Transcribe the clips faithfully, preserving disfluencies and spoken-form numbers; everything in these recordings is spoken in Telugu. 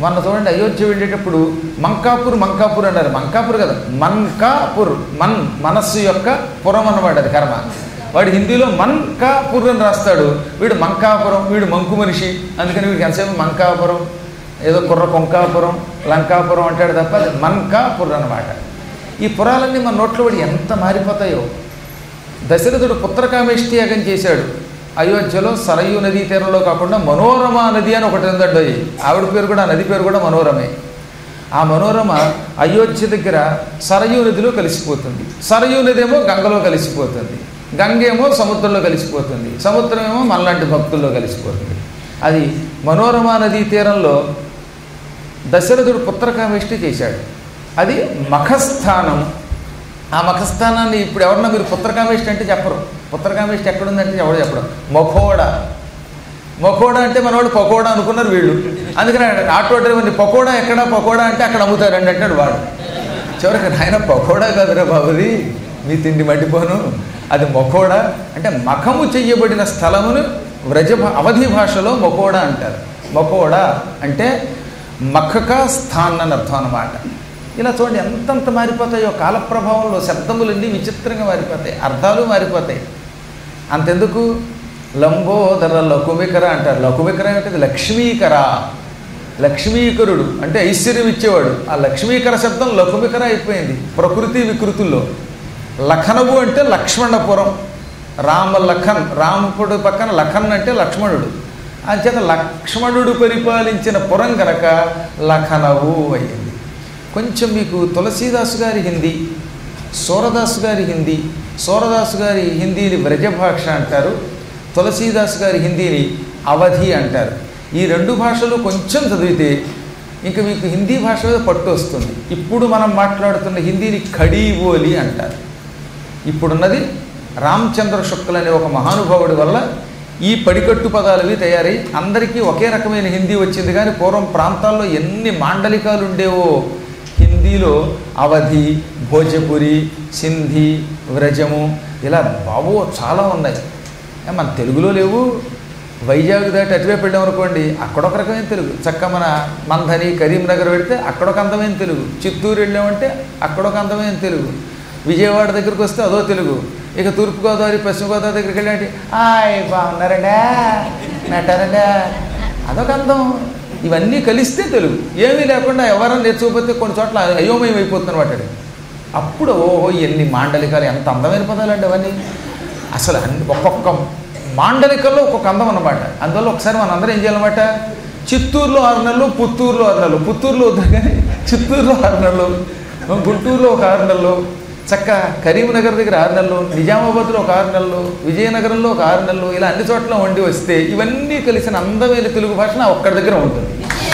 మొన్న చూడండి అయోధ్య వెళ్ళేటప్పుడు మంకాపూర్ మంకాపూర్ అన్నారు. మంకాపూర్ కదా, మన్కాపూర్. మన్ మనస్సు యొక్క పురం అన్నమాట, అది కర్మ. వాడు హిందీలో మన్కాపూర్ అని రాస్తాడు, వీడు మంకాపురం, వీడు మంకు మనిషి. అందుకని వీడికి ఎంతసేపు మంకాపురం, ఏదో కుర్ర కొంకాపురం, లంకాపురం అంటాడు తప్ప అది మన్కాపూర్ అన్నమాట. ఈ పురాలన్నీ మన నోట్లో పడి ఎంత మారిపోతాయో. దశరథుడు పుత్రకామేష్టి యాగం చేశాడు అయోధ్యలో, సరయూ నదీ తీరంలో కాకుండా మనోరమ నది అని ఒకటి ఉందండి. ఆవిడ పేరు కూడా, నది పేరు కూడా మనోరమే. ఆ మనోరమ అయోధ్య దగ్గర సరయూ నదిలో కలిసిపోతుంది. సరయూ నది ఏమో గంగలో కలిసిపోతుంది, గంగ ఏమో సముద్రంలో కలిసిపోతుంది, సముద్రం ఏమో మనలాంటి భక్తుల్లో కలిసిపోతుంది. అది మనోరమ నదీ తీరంలో దశరథుడు పుత్రకామేష్టి చేశాడు. అది మఖస్థానం. ఆ మఖస్థానాన్ని ఇప్పుడు ఎవరన్నా మీరు పుత్రకామేష్టి అంటే చెప్పరు. పుత్రకామేష్టి ఎక్కడుందంటే ఎవరు చెప్పడం. మొఖోడా. మొఖోడా అంటే మనవాడు పకోడా అనుకున్నారు వీళ్ళు. అందుకని ఆటో డ్రైవర్ని పకోడా ఎక్కడా, పకోడా అంటే అక్కడ అమ్ముతారండి అంటాడు వాడు. చివరికి నాయన పకోడా కాదురా బాబుది, మీ తిండి మడ్డిపోను, అది మొఖోడా. అంటే మఖము చెయ్యబడిన స్థలమును వ్రజ అవధి భాషలో మొఖోడా అంటారు. మొఖోడా అంటే మఖక స్థాన్ అని అర్థం అన్నమాట. ఇలా చూడండి ఎంతంత మారిపోతాయో కాలప్రభావంలో. శబ్దములన్నీ విచిత్రంగా మారిపోతాయి, అర్థాలు మారిపోతాయి. అంతెందుకు, లంబోదర లకుమికర అంటారు. లకుమికర అంటే లక్ష్మీకర, లక్ష్మీకరుడు అంటే ఐశ్వర్యం ఇచ్చేవాడు. ఆ లక్ష్మీకర శబ్దం లకుమికర అయిపోయింది ప్రకృతి వికృతుల్లో. లఖనవు అంటే లక్ష్మణపురం, రామ లఖన్, రాముడు పక్కన లఖన్ అంటే లక్ష్మణుడు. అంచేత లక్ష్మణుడు పరిపాలించిన పురం కనుక లఖనవు అయ్యింది. కొంచెం మీకు తులసీదాసు గారి హిందీ, సూరదాసు గారి హిందీ, సూరదాసు గారి హిందీని వ్రజభాష అంటారు, తులసీదాసు గారి హిందీని అవధి అంటారు. ఈ రెండు భాషలు కొంచెం చదివితే ఇంకా మీకు హిందీ భాష మీద పట్టు వస్తుంది. ఇప్పుడు మనం మాట్లాడుతున్న హిందీని ఖడీబోలి అంటారు. ఇప్పుడున్నది రామచంద్ర శుక్ల అనే ఒక మహానుభావుడి వల్ల ఈ పడికట్టు పదాలవి తయారై అందరికీ ఒకే రకమైన హిందీ వచ్చింది. కానీ పూర్వం ప్రాంతాల్లో ఎన్ని మాండలికాలు ఉండేవో హిందీలో, అవధి, భోజపురి, సింధీ, వ్రజము, ఇలా బాబో చాలా ఉన్నాయి. మన తెలుగులో లేవు. వైజాగ్ దాటి అటువైపు వెళ్ళాం అనుకోండి, అక్కడొక రకమైన తెలుగు. చక్క మన మంథని, కరీంనగర్ వెళితే అక్కడొక అందమైన తెలుగు. చిత్తూరు వెళ్ళామంటే అక్కడొక అందమైన తెలుగు. విజయవాడ దగ్గరికి వస్తే అదో తెలుగు. ఇక తూర్పుగోదావరి, పశ్చిమ గోదావరి దగ్గరికి వెళ్ళాలంటే ఆయ్ బాగున్నారండా, నటారండా, అదొక అందం. ఇవన్నీ కలిస్తే తెలుగు. ఏమీ లేకుండా ఎవరైనా నేర్చుకోకపోతే కొన్ని చోట్ల అయోమయం అయిపోతుంది అనమాట. అప్పుడు ఓహో ఎన్ని మాండలికాలు, ఎంత అందమైన పదాలండి అవన్నీ. అసలు అన్ని ఒక్కొక్క మాండలికల్లో ఒక్కొక్క అందం అన్నమాట. అందువల్ల ఒకసారి మనం అందరం ఏం చేయాలన్నమాట, చిత్తూరులో ఆరు నెలలు, పుత్తూరులో ఆరు నెలలు, పుత్తూరులో వద్దు కానీ చిత్తూరులో ఆరు నెలలు, గుంటూరులో ఒక ఆరు నెలలు, చక్క కరీంనగర్ దగ్గర ఆరు నెలలు, నిజామాబాద్లో ఒక ఆరు నెలలు, విజయనగరంలో ఒక ఆరు నెలలు, ఇలా అన్ని చోట్ల వండి వస్తే ఇవన్నీ కలిసిన అందమైన తెలుగు భాష నా ఒక్కడి దగ్గర ఉంటుంది.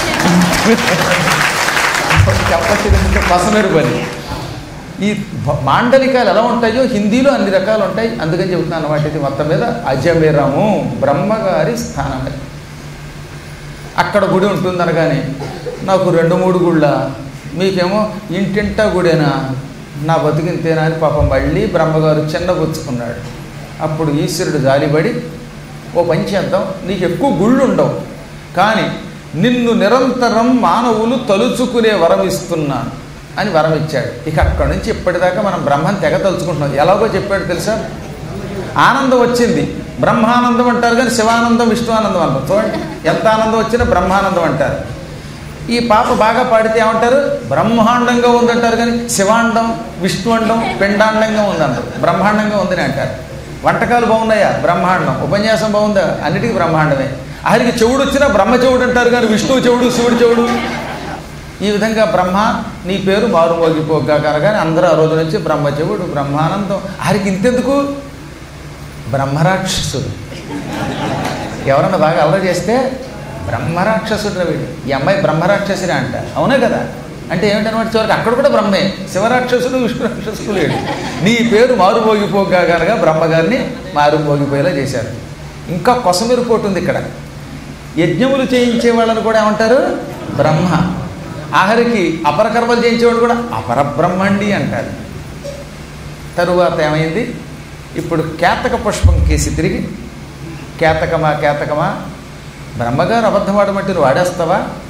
చెప్పచ్చు పసమెరు పని. ఈ మాండలికాలు ఎలా ఉంటాయో హిందీలో అన్ని రకాలు ఉంటాయి. అందుకని చెబుతున్నాను అన్నమాట. ఇది మొత్తం మీద అజమిరము బ్రహ్మగారి స్థానమే. అక్కడ గుడి ఉంటుంది అనగానే నాకు రెండు మూడు గుళ్ళ, మీకేమో ఇంటింటా గుడేనా, నా బతికింతేనా అని పాపం మళ్ళీ బ్రహ్మగారు చిన్నబుచ్చుకున్నాడు. అప్పుడు ఈశ్వరుడు జాలిపడి, ఓ పని చేద్దాం, నీకు ఎక్కువ గుళ్ళు ఉండవు కానీ నిన్ను నిరంతరం మానవులు తలుచుకునే వరం ఇస్తున్నాను అని వరం ఇచ్చాడు. ఇక అక్కడి నుంచి ఇప్పటిదాకా మనం బ్రహ్మను తెగ తలుచుకుంటున్నాం. ఎలాగో చెప్పాడు తెలుసా, ఆనందం వచ్చింది బ్రహ్మానందం అంటారు కానీ శివానందం, విష్ణువానందం అంటారు. చూడండి ఎంత ఆనందం వచ్చినా బ్రహ్మానందం అంటారు. ఈ పాప బాగా పాడితే ఏమంటారు, బ్రహ్మాండంగా ఉందంటారు కానీ శివాండం, విష్ణువండం, పిండాండంగా ఉందంటారు. బ్రహ్మాండంగా ఉందని అంటారు. వంటకాలు బాగున్నాయా, బ్రహ్మాండం. ఉపన్యాసం బాగుందా, అన్నిటికీ బ్రహ్మాండమే. ఆఖరికి చెవుడు వచ్చినా బ్రహ్మ చెవుడు అంటారు కానీ విష్ణువు చెవుడు, శివుడు చెవుడు. ఈ విధంగా బ్రహ్మ నీ పేరు మారుమోగిపోగా కనగానే అందరూ ఆ రోజు నుంచి బ్రహ్మ చెవుడు, బ్రహ్మానందం. ఆరికి ఇంతెందుకు, బ్రహ్మరాక్షసుడు. ఎవరన్నా బాగా అలర చేస్తే బ్రహ్మరాక్షసుడు వీడు, ఈ అమ్మాయి బ్రహ్మరాక్షసుడే అంట. అవునే కదా, అంటే ఏమిటనమాట, చివరికి అక్కడ కూడా బ్రహ్మే. శివరాక్షసుడు, విష్ణు రాక్షసుడు లేడు. నీ పేరు మారుమోగిపోగా కనుక బ్రహ్మగారిని మారుమోగిపోయేలా చేశారు. ఇంకా కొసమెరుపోతుంది ఇక్కడ. యజ్ఞములు చేయించే వాళ్ళని కూడా ఏమంటారు, బ్రహ్మ. ఆఖరికి అపరకర్మలు చేయించేవాడు కూడా అపరబ్రహ్మండి అంటారు. తరువాత ఏమైంది, ఇప్పుడు కేతక పుష్పం కేసి తిరిగి, కేతకమా కేతకమా, బ్రహ్మగారు అబద్ధం ఆడమంటే నువ్వు వాడేస్తావా,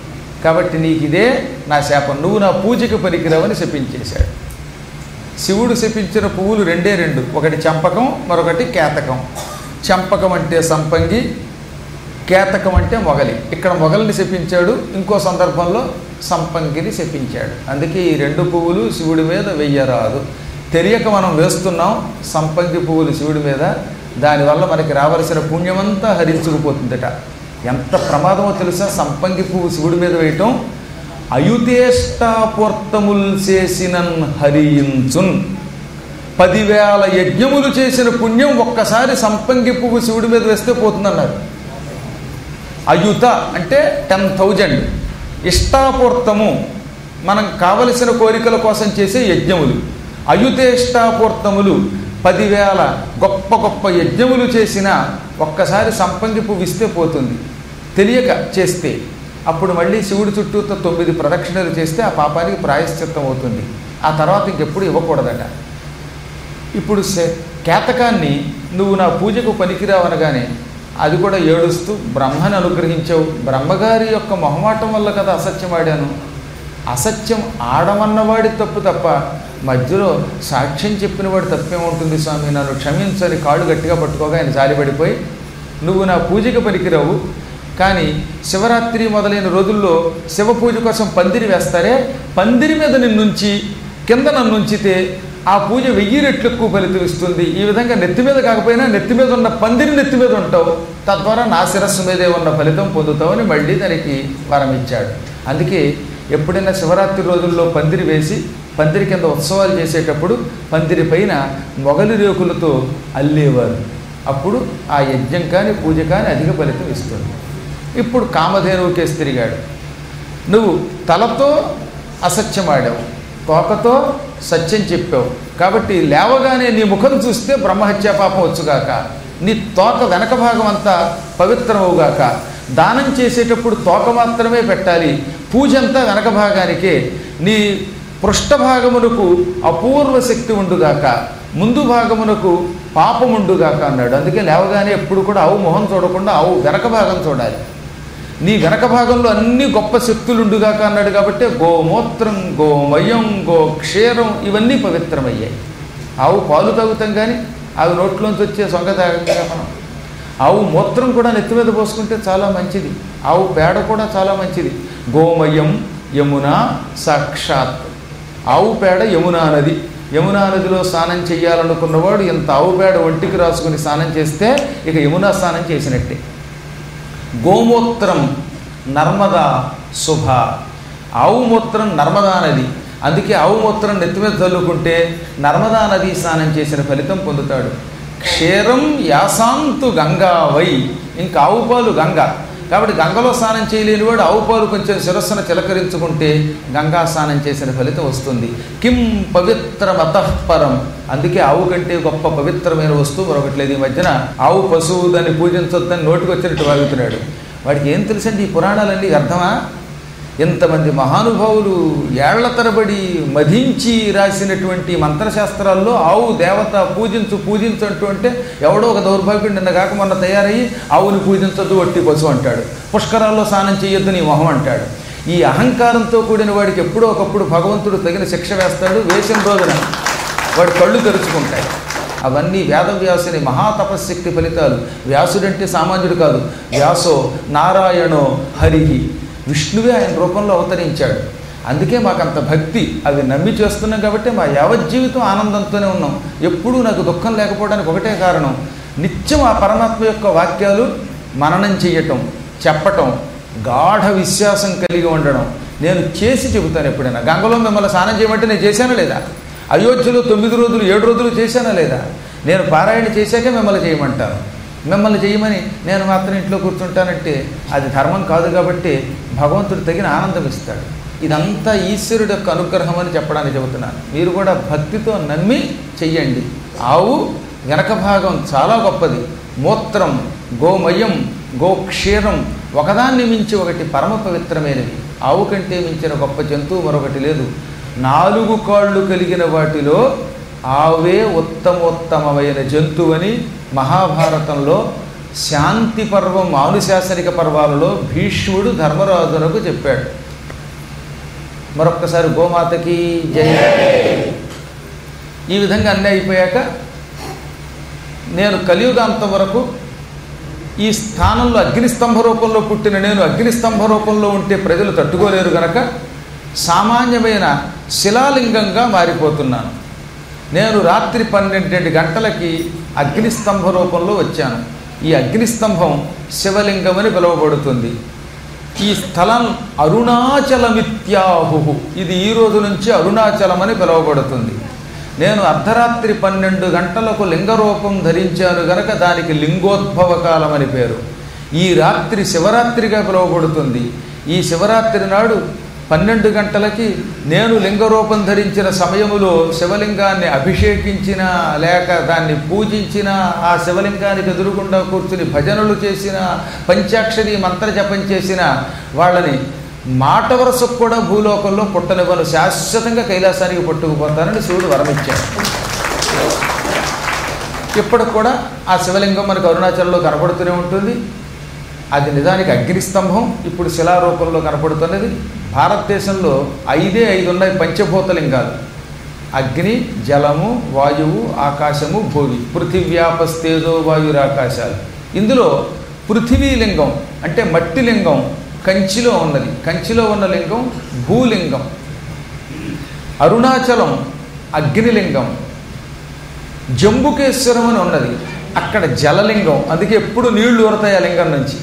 కాబట్టి నీకు ఇదే నా శాపం, నువ్వు నా పూజకి పనికిరావని శపించేశాడు. శివుడు శపించిన పువ్వులు రెండే రెండు, ఒకటి చంపకం, మరొకటి కేతకం. చంపకం అంటే సంపంగి, కేతకం అంటే మొగలి. ఇక్కడ మొగలిని శపించాడు, ఇంకో సందర్భంలో సంపంగిని శపించాడు. అందుకే ఈ రెండు పువ్వులు శివుడి మీద వెయ్యరాదు. తెలియక మనం వేస్తున్నాం సంపంగి పువ్వులు శివుడి మీద, దానివల్ల మనకి రావలసిన పుణ్యమంతా హరించుకుపోతుందట. ఎంత ప్రమాదమో తెలుసా సంపంగి పువ్వు శివుడి మీద వేయటం? అయుతేష్టాపూర్తముల్ చేసినన్ హరించున్. పదివేల యజ్ఞములు చేసిన పుణ్యం ఒక్కసారి సంపంగి పువ్వు శివుడి మీద వేస్తే పోతుందన్నారు. అయుత అంటే టెన్ థౌజండ్, ఇష్టాపూర్తము మనం కావలసిన కోరికల కోసం చేసే యజ్ఞములు, అయుతేష్టాపూర్తములు పదివేల గొప్ప గొప్ప యజ్ఞములు చేసిన ఒక్కసారి సంపంగి పువ్వు ఇస్తే పోతుంది. తెలియక చేస్తే అప్పుడు మళ్ళీ శివుడి చుట్టూతో తొమ్మిది ప్రదక్షిణలు చేస్తే ఆ పాపానికి ప్రాయశ్చిత్తం అవుతుంది. ఆ తర్వాత ఇంకెప్పుడు ఇవ్వకూడదట. ఇప్పుడు కేతకాన్ని నువ్వు నా పూజకు పనికిరావనగానే అది కూడా ఏడుస్తూ బ్రహ్మని అనుగ్రహించావు. బ్రహ్మగారి యొక్క మొహమాటం వల్ల కదా అసత్యం ఆడాను. అసత్యం ఆడమన్నవాడి తప్పు తప్ప మధ్యలో సాక్ష్యం చెప్పినవాడు తప్పేముంటుంది స్వామి, నన్ను క్షమించని కాళ్ళు గట్టిగా పట్టుకోగా ఆయన జారిపడిపోయి, నువ్వు నా పూజకి పనికిరావు, కానీ శివరాత్రి మొదలైన రోజుల్లో శివ పూజ కోసం పందిరి వేస్తారే, పందిరి మీద నిన్నుంచి కింద నన్ను ఉంచితే ఆ పూజ వెయ్యి రెట్లు ఎక్కువ ఫలితం ఇస్తుంది. ఈ విధంగా నెత్తి మీద కాకపోయినా నెత్తి మీద ఉన్న పందిరి నెత్తి మీద ఉంటావు, తద్వారా నా శిరస్సు మీదే ఉన్న ఫలితం పొందుతావని మళ్ళీ దానికి వరం ఇచ్చాడు. అందుకే ఎప్పుడైనా శివరాత్రి రోజుల్లో పందిరి వేసి పందిరి కింద ఉత్సవాలు చేసేటప్పుడు పందిరి పైన మొగలి రేకులతో అల్లేవారు. అప్పుడు ఆ యజ్ఞం కానీ పూజ కానీ అధిక ఫలితం ఇస్తుంది. ఇప్పుడు కామధేనువు కేసి తిరిగాడు. నువ్వు తలతో అసత్యం ఆడావు, తోకతో సత్యం చెప్పావు, కాబట్టి లేవగానే నీ ముఖం చూస్తే బ్రహ్మహత్యా పాపం వచ్చుగాక, నీ తోక వెనక భాగం అంతా పవిత్రమవుగాక, దానం చేసేటప్పుడు తోక మాత్రమే పెట్టాలి, పూజ అంతా వెనక భాగానికే, నీ పృష్ఠభాగమునకు అపూర్వ శక్తి ఉండుగాక, ముందు భాగమునకు పాపముండుగాక అన్నాడు. అందుకే లేవగానే ఎప్పుడు కూడా ఆవు మొహం చూడకుండా ఆవు వెనక భాగం చూడాలి. నీ వెనక భాగంలో అన్ని గొప్ప శక్తులు ఉండుగాక అన్నాడు. కాబట్టి గోమూత్రం, గోమయం, గోక్షీరం ఇవన్నీ పవిత్రమయ్యాయి. ఆవు పాలు తాగుతాం కానీ అవి నోట్లోంచి వచ్చే సొంగ తాగంగా మనం. ఆవు మూత్రం కూడా నెత్తి మీద పోసుకుంటే చాలా మంచిది, ఆవు పేడ కూడా చాలా మంచిది. గోమయం యమున సాక్షాత్, ఆవు పేడ యమునా నది. యమునా నదిలో స్నానం చేయాలనుకున్నవాడు ఇంత ఆవు పేడ ఒంటికి రాసుకుని స్నానం చేస్తే ఇక యమునా స్నానం చేసినట్టే. గోమూత్రం నర్మదా శుభ, ఆవు మూత్రం నర్మదా నది. అందుకే ఆవు మూత్రం నెత్తి మీద చల్లుకుంటే నర్మదా నది స్నానం చేసిన ఫలితం పొందుతాడు. క్షీరం యాసాంతు గంగా వై, ఇంకా ఆవు పాలు గంగ. కాబట్టి గంగలో స్నానం చేయలేని వాడు ఆవు పాలు కొంచెం శిరస్సును చిలకరించుకుంటే గంగా స్నానం చేసిన ఫలితం వస్తుంది. కిం పవిత్రమతఃపరం, అందుకే ఆవు కంటే గొప్ప పవిత్రమైన వస్తువు మరొకటి లేదు. ఈ మధ్యన ఆవు పశువు దాన్ని పూజించొద్దని నోటికి వచ్చినట్టు వాగుతున్నాడు. వాడికి ఏం తెలుసండి ఈ పురాణాలన్నీ అర్థమా? ఎంతమంది మహానుభావులు ఏళ్ల తరబడి మధించి రాసినటువంటి మంత్రశాస్త్రాల్లో ఆవు దేవత పూజించు పూజించంటూ అంటే ఎవడో ఒక దౌర్భాగ్యుడు నిన్న కాక మొన్న తయారయ్యి ఆవుని పూజించొద్దు వట్టి పశువు అంటాడు, పుష్కరాల్లో స్నానం చేయొద్దు నీ మొహం అంటాడు. ఈ అహంకారంతో కూడిన వాడికి ఎప్పుడో ఒకప్పుడు భగవంతుడు తగిన శిక్ష వేస్తాడు. వేసిన రోజున వాడు కళ్ళు తెరుచుకుంటాడు. అవన్నీ వేదవ్యాసుని మహాతపశక్తి ఫలితాలు. వ్యాసుడంటే సామాన్యుడు కాదు, వ్యాసో నారాయణో హరిహి, విష్ణువే ఆయన రూపంలో అవతరించాడు. అందుకే మాకంత భక్తి, అవి నమ్మి చేస్తున్నాం కాబట్టి మా యావజ్జీవితం ఆనందంతోనే ఉన్నాం. ఎప్పుడూ నాకు దుఃఖం లేకపోవడానికి ఒకటే కారణం, నిత్యం ఆ పరమాత్మ యొక్క వాక్యాలు మననం చెయ్యటం, చెప్పటం, గాఢ విశ్వాసం కలిగి ఉండడం. నేను చేసి చెబుతాను ఎప్పుడైనా. గంగలో మిమ్మల్ని స్నానం చేయమంటే నేను చేశానా లేదా? అయోధ్యలో తొమ్మిది రోజులు ఏడు రోజులు చేశానా లేదా? నేను పారాయణ చేశాకే మిమ్మల్ని చేయమంటాను. మిమ్మల్ని చేయమని నేను మాత్రం ఇంట్లో కూర్చుంటానంటే అది ధర్మం కాదు. కాబట్టి భగవంతుడు తగిన ఆనందం ఇస్తాడు. ఇదంతా ఈశ్వరుడు యొక్క అనుగ్రహం అని చెప్పడానికి చెబుతున్నాను. మీరు కూడా భక్తితో నమ్మి చెయ్యండి. ఆవు వెనక భాగం చాలా గొప్పది. మూత్రం, గోమయం, గోక్షీరం ఒకదాన్ని మించి ఒకటి పరమ పవిత్రమైనది. ఆవు కంటే మించిన గొప్ప జంతువు మరొకటి లేదు. నాలుగు కాళ్ళు కలిగిన వాటిలో ఆవే ఉత్తమోత్తమమైన జంతువని మహాభారతంలో శాంతి పర్వం, ఆనుశాసనిక పర్వాలలో భీష్ముడు ధర్మరాజునకు చెప్పాడు. మరొక్కసారి గోమాతకి జై. ఈ విధంగా అన్నీ అయిపోయాక నేను కలియుగాంతం వరకు ఈ స్థానంలో అగ్నిస్తంభ రూపంలో పుట్టిన నేను అగ్నిస్తంభ రూపంలో ఉంటే ప్రజలు తట్టుకోలేరు గనక సామాన్యమైన శిలాలింగంగా మారిపోతున్నాను. నేను రాత్రి పన్నెండు గంటలకి అగ్నిస్తంభ రూపంలో వచ్చాను. ఈ అగ్నిస్తంభం శివలింగం అని పిలువబడుతుంది. ఈ స్థలం అరుణాచలమిత్యాహు, ఇది ఈ రోజు నుంచి అరుణాచలం అని పిలువబడుతుంది. నేను అర్ధరాత్రి పన్నెండు గంటలకు లింగరూపం ధరించాను గనక దానికి లింగోద్భవ కాలం అని పేరు. ఈ రాత్రి శివరాత్రిగా పిలువబడుతుంది. ఈ శివరాత్రి నాడు పన్నెండు గంటలకి నేను లింగరూపం ధరించిన సమయములో శివలింగాన్ని అభిషేకించిన లేక దాన్ని పూజించిన, ఆ శివలింగానికి ఎదురుగుండా కూర్చుని భజనలు చేసిన, పంచాక్షరి మంత్ర జపం చేసిన వాళ్ళని మాట వరసకు కూడా భూలోకంలో పుట్టనివ్వను, శాశ్వతంగా కైలాసానికి పట్టుకుపోతానని శివుడు వరమిచ్చాడు. ఇప్పటికి కూడా ఆ శివలింగం మనకు అరుణాచలంలో కనపడుతూనే ఉంటుంది. అది నిజానికి అగ్నిస్తంభం, ఇప్పుడు శిలారూపంలో కనపడుతున్నది. భారతదేశంలో ఐదే ఐదు ఉన్నాయి పంచభూతలింగాలు: అగ్ని, జలము, వాయువు, ఆకాశము, భూమి. పృథివ్యాపస్తేజో వాయురాకాశాలు. ఇందులో పృథివీలింగం అంటే మట్టి లింగం కంచిలో ఉన్నది. కంచిలో ఉన్న లింగం భూలింగం. అరుణాచలం అగ్నిలింగం. జంబుకేశ్వరం అని ఉన్నది, అక్కడ జలలింగం, అందుకే ఎప్పుడు నీళ్లు ఊరతాయి ఆ లింగం నుంచి.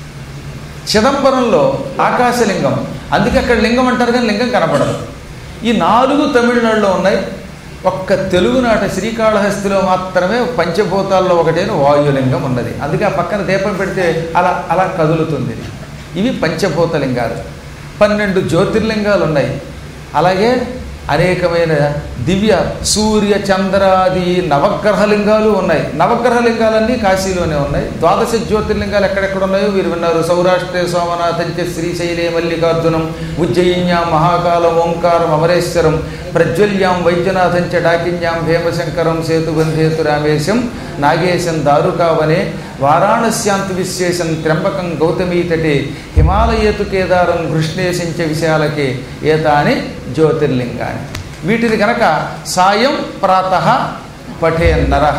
చిదంబరంలో ఆకాశలింగం, అందుకే అక్కడ లింగం అంటారు కానీ లింగం కనపడదు. ఈ నాలుగు తమిళనాడులో ఉన్నాయి. ఒక్క తెలుగునాట శ్రీకాళహస్తిలో మాత్రమే పంచభూతాల్లో ఒకటైన వాయులింగం ఉన్నది. అందుకే ఆ పక్కన దీపం పెడితే అలా అలా కదులుతుంది. ఇవి పంచభూతలింగాలు. పన్నెండు జ్యోతిర్లింగాలు ఉన్నాయి. అలాగే అనేకమైన దివ్య సూర్య చంద్రాది నవగ్రహలింగాలు ఉన్నాయి. నవగ్రహలింగాలన్నీ కాశీలోనే ఉన్నాయి. ద్వాదశ జ్యోతిర్లింగాలు ఎక్కడెక్కడ ఉన్నాయో మీరు విన్నారు. సౌరాష్ట్రే సోమనాథంచ శ్రీశైలే మల్లికార్జునం, ఉజ్జయిన్యాం మహాకాలం ఓంకారం అమరేశ్వరం, ప్రజ్వల్యాం వైద్యనాథంచ డాకిన్యాం భీమశంకరం సేతుబంధేతు రామేశం, నాగేశం దారుకావనే, వారాణస్యాంతు విశేషం త్ర్యంబకం గౌతమీతటే, హిమాలయేతు కేదారం కృష్ణేశంచ విశాలకే, ఏతాని జ్యోతిర్లింగాన్ని. వీటిని కనుక సాయం ప్రాతః పఠే నరః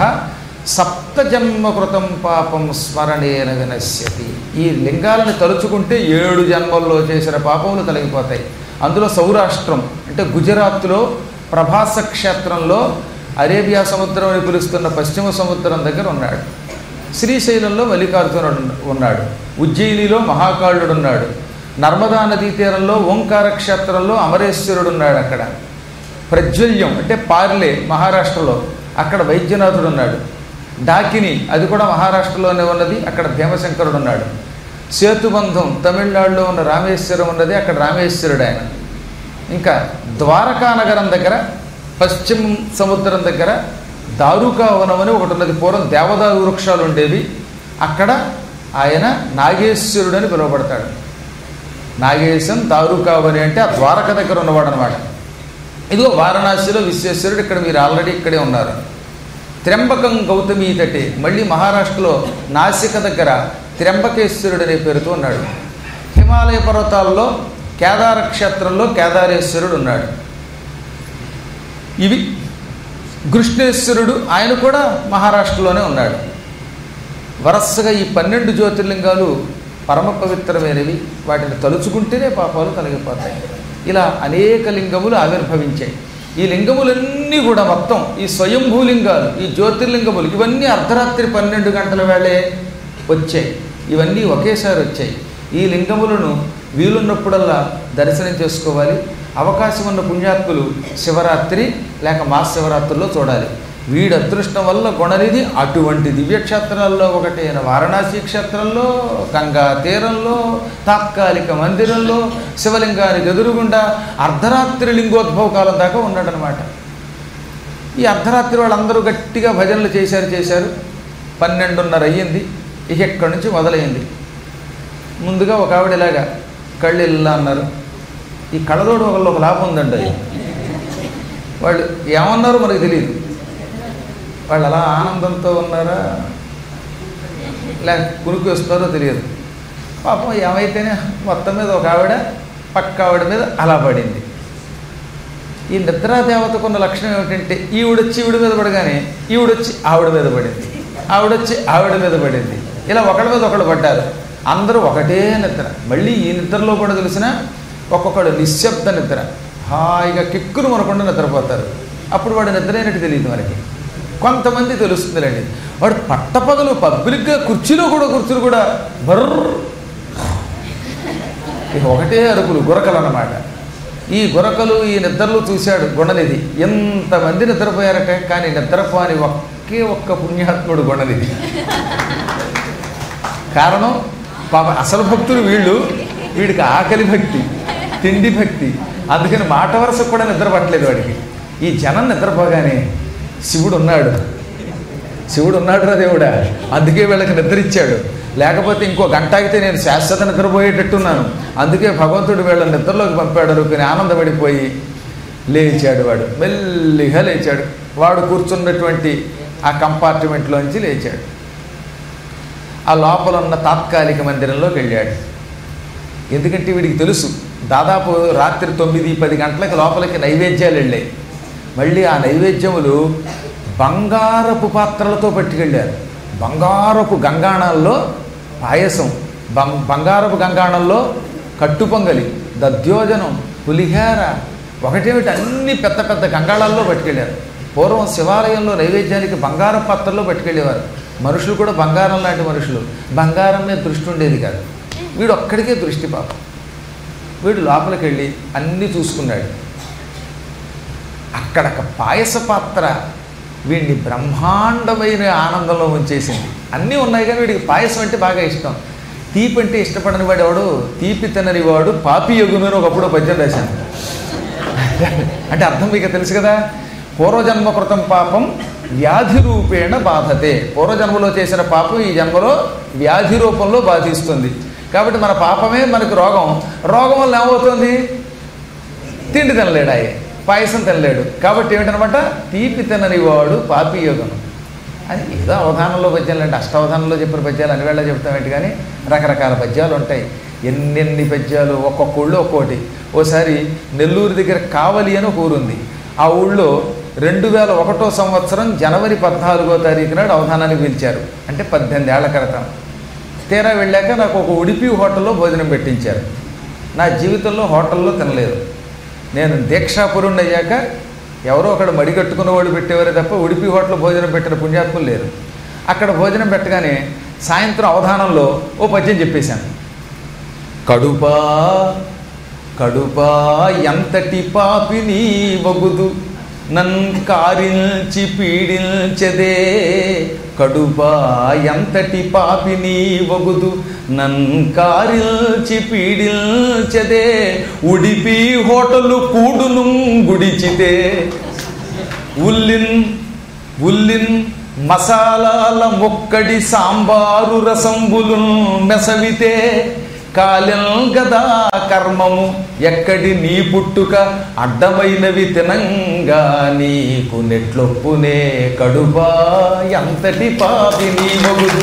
సప్తజన్మకృతం పాపం స్మరణేన వినశ్యతి. ఈ లింగాలను తలుచుకుంటే ఏడు జన్మల్లో చేసిన పాపములు తొలగిపోతాయి. అందులో సౌరాష్ట్రం అంటే గుజరాత్లో ప్రభాస క్షేత్రంలో అరేబియా సముద్రం అని పిలుస్తున్న పశ్చిమ సముద్రం దగ్గర ఉన్నాడు. శ్రీశైలంలో మల్లికార్జునుడు ఉన్నాడు. ఉజ్జయినిలో మహాకాళుడు ఉన్నాడు. నర్మదా నదీ తీరంలో ఓంకార క్షేత్రంలో అమరేశ్వరుడు ఉన్నాడు. అక్కడ ప్రజ్వల్యం అంటే పార్లే మహారాష్ట్రలో, అక్కడ వైద్యనాథుడు ఉన్నాడు. డాకిని అది కూడా మహారాష్ట్రలోనే ఉన్నది, అక్కడ భీమశంకరుడు ఉన్నాడు. సేతుబంధం తమిళనాడులో ఉన్న రామేశ్వరం ఉన్నది, అక్కడ రామేశ్వరుడు ఆయన. ఇంకా ద్వారకా నగరం దగ్గర పశ్చిమ సముద్రం దగ్గర దారుకావనం అని ఒకటి ఉన్నది. పూర్వం దేవదారు వృక్షాలు ఉండేవి. అక్కడ ఆయన నాగేశ్వరుడు అని పిలువబడతాడు. నాగేశం దారుకావని అంటే ఆ ద్వారక దగ్గర ఉన్నవాడు అనమాట. ఇదిగో వారణాసిలో విశ్వేశ్వరుడు, ఇక్కడ మీరు ఆల్రెడీ ఇక్కడే ఉన్నారు. త్ర్యంబకం గౌతమీ తటే, మళ్ళీ మహారాష్ట్రలో నాసిక దగ్గర త్ర్యంబకేశ్వరుడు అనే పేరుతో ఉన్నాడు. హిమాలయ పర్వతాల్లో కేదార క్షేత్రంలో కేదారేశ్వరుడు ఉన్నాడు. ఇవి కృష్ణేశ్వరుడు, ఆయన కూడా మహారాష్ట్రలోనే ఉన్నాడు. వరసగా ఈ పన్నెండు జ్యోతిర్లింగాలు పరమ పవిత్రమైనవి. వాటిని తలుచుకుంటేనే పాపాలు తొలగిపోతాయి. ఇలా అనేక లింగములు ఆవిర్భవించాయి. ఈ లింగములన్నీ కూడా మొత్తం ఈ స్వయంభూలింగాలు, ఈ జ్యోతిర్లింగములు ఇవన్నీ అర్ధరాత్రి పన్నెండు గంటల వేళే వచ్చాయి. ఇవన్నీ ఒకేసారి వచ్చాయి. ఈ లింగములను వీలున్నప్పుడల్లా దర్శనం చేసుకోవాలి. అవకాశం ఉన్న పుణ్యాత్ములు శివరాత్రి లేక మహాశివరాత్రుల్లో చూడాలి. వీడి అదృష్టం వల్ల గుణనిధి అటువంటి దివ్యక్షేత్రాల్లో ఒకటైన వారణాసి క్షేత్రంలో, గంగా తీరంలో, తాత్కాలిక మందిరంలో శివలింగానికి ఎదురుగుండా అర్ధరాత్రి లింగోద్భవ కాలం దాకా ఉన్నాడనమాట. ఈ అర్ధరాత్రి వాళ్ళందరూ గట్టిగా భజనలు చేశారు చేశారు పన్నెండున్నర అయ్యింది. ఇక ఎక్కడి నుంచి మొదలైంది. ముందుగా ఒక ఆవిడ ఇలాగా కళ్ళు ఇల్లా అన్నారు. ఈ కళ్ళలోడు ఒకళ్ళు ఒక లాభం ఉందండి. వాళ్ళు ఏమన్నారో మనకు తెలియదు. వాళ్ళు అలా ఆనందంతో ఉన్నారా లేక కురికి వస్తున్నారో తెలియదు. పాపం ఏమైతేనే మొత్తం మీద ఒక ఆవిడ పక్క ఆవిడ మీద అలా పడింది. ఈ నిద్రాదేవతకున్న లక్షణం ఏమిటంటే ఈవిడొచ్చి ఈవిడ మీద పడగానే ఈవిడొచ్చి ఆవిడ మీద పడింది, ఆవిడొచ్చి ఆవిడ మీద పడింది, ఇలా ఒకళ్ళ మీద ఒకళ్ళు పడ్డారు. అందరూ ఒకటే నిద్ర. మళ్ళీ ఈ నిద్రలో కూడా తెలిసిన ఒక్కొక్కడు నిశ్శబ్ద నిద్ర, హాయిగా కిక్కురు మనకుండా నిద్రపోతారు. అప్పుడు వాడు నిద్ర అయినట్టు తెలియదు మనకి. కొంతమంది తెలుస్తుందిలేండి, వాడు పట్టపగలు పబ్లిక్గా కుర్చీలో కూడా కూర్చుని కూడా బర్ర ఇక ఒకటే అరుపులు, గురకలు అన్నమాట. ఈ గురకలు ఈ నిద్రలు చూశాడు గుణనిధి. ఎంతమంది నిద్రపోయారట, కానీ నిద్రపోని ఒకే ఒక్క పుణ్యాత్ముడు గుణనిధి. కారణం పాప అసలు భక్తులు వీళ్ళు, వీడికి ఆకలి భక్తి, తిండి భక్తి, అందుకని మాట వరుసకు కూడా నిద్ర పట్టలేదు వాడికి. ఈ జనం నిద్రపోగానే శివుడు ఉన్నాడు, శివుడు ఉన్నాడు రా దేవుడా, అందుకే వీళ్ళకి నిద్ర ఇచ్చాడు. లేకపోతే ఇంకో గంట ఆగితే నేను శాశ్వత నిద్రపోయేటట్టున్నాను, అందుకే భగవంతుడు వీళ్ళ నిద్రలోకి పంపాడు అనుకుని ఆనందపడిపోయి లేచాడు. వాడు మెల్లిగా లేచాడు. వాడు కూర్చున్నటువంటి ఆ కంపార్ట్మెంట్లోంచి లేచాడు. ఆ లోపల ఉన్న తాత్కాలిక మందిరంలోకి వెళ్ళాడు. ఎందుకంటే వీడికి తెలుసు దాదాపు రాత్రి తొమ్మిది పది గంటలకి లోపలికి నైవేద్యాలు వెళ్ళాయి. మళ్ళీ ఆ నైవేద్యములు బంగారపు పాత్రలతో పట్టుకెళ్ళారు. బంగారపు గంగాణాల్లో పాయసం, బం బంగారపు గంగాణంలో కట్టు పొంగలి, దధ్యోజనం, పులిహేర, ఒకటేమిటి అన్ని పెద్ద పెద్ద గంగాళాల్లో పట్టుకెళ్ళారు. పూర్వం శివాలయంలో నైవేద్యానికి బంగారం పాత్రల్లో పట్టుకెళ్ళేవారు. మనుషులు కూడా బంగారం లాంటి మనుషులు, బంగారం మీద దృష్టి ఉండేది కాదు. వీడు ఒక్కడికే దృష్టి పాపం. వీడు లోపలికి వెళ్ళి అన్నీ చూసుకున్నాడు. అక్కడ పాయస పాత్ర వీడిని బ్రహ్మాండమైన ఆనందంలో ఉంచేసింది. అన్నీ ఉన్నాయి కానీ వీడికి పాయసం అంటే బాగా ఇష్టం. తీపి అంటే ఇష్టపడని వాడు ఎవడు, తీపి తినని వాడు పాపి యగును అని ఒకప్పుడు పద్యం రాశాను. అంటే అర్థం మీకు తెలుసు కదా, పూర్వజన్మ కృతం పాపం వ్యాధి రూపేణ బాధతే. పూర్వజన్మలో చేసిన పాపం ఈ జన్మలో వ్యాధి రూపంలో బాధిస్తుంది. కాబట్టి మన పాపమే మనకు రోగం. రోగం వల్ల ఏమవుతుంది, తిండి తినలేడాయి, పాయసం తినలేడు. కాబట్టి ఏమిటనమాట, తీపి తినని వాడు పాపి యోగం అని ఏదో అవధానంలో పద్యాలు అంటే అష్టావధానంలో చెప్పిన పద్యాలు అని వేళ చెప్తామేంటి, కానీ రకరకాల పద్యాలు ఉంటాయి. ఎన్నెన్ని పద్యాలు, ఒక్కొక్క ఊళ్ళో ఒక్కోటి. ఓసారి నెల్లూరు దగ్గర కావలి అని ఒక ఊరుంది. ఆ ఊళ్ళో రెండు వేల ఒకటో సంవత్సరం జనవరి పద్నాలుగో తారీఖు నాడు అవధానానికి పిలిచారు. అంటే పద్దెనిమిది ఏళ్ల క్రితం. తీరా వెళ్ళాక నాకు ఒక ఉడిపి హోటల్లో భోజనం పెట్టించారు. నా జీవితంలో హోటల్లో తినలేదు. నేను దీక్షాపురుణ్ణి అయ్యాక ఎవరో అక్కడ మడిగట్టుకున్న వాడు పెట్టేవారే తప్ప ఉడిపి హోటల్లో భోజనం పెట్టిన పుణ్యాత్ములు లేరు. అక్కడ భోజనం పెట్టగానే సాయంత్రం అవధానంలో ఓ పద్యం చెప్పేశాను. కడుపా కడుపా ఎంతటి పాపిని వగుదు నన్ కారిల్చి పీడిల్చదే, కడుపా ఎంతటి పాపిని వగుదు నన్ కారిల్చి పీడిల్చదే, ఉడిపి హోటలు కూడును గుడిచితే, ఉల్లిన్ ఉల్లిన్ మసాలాల మొక్కడి సాంబారు రసంబులు మెసవితే, కాలెల్ గదా కర్మము ఎక్కడి నీ పుట్టుక అడ్డమైనవి తినంగా నీకు నెట్లొప్పునే, కడుపా ఎంతటి పాపి నీ మొగుడు.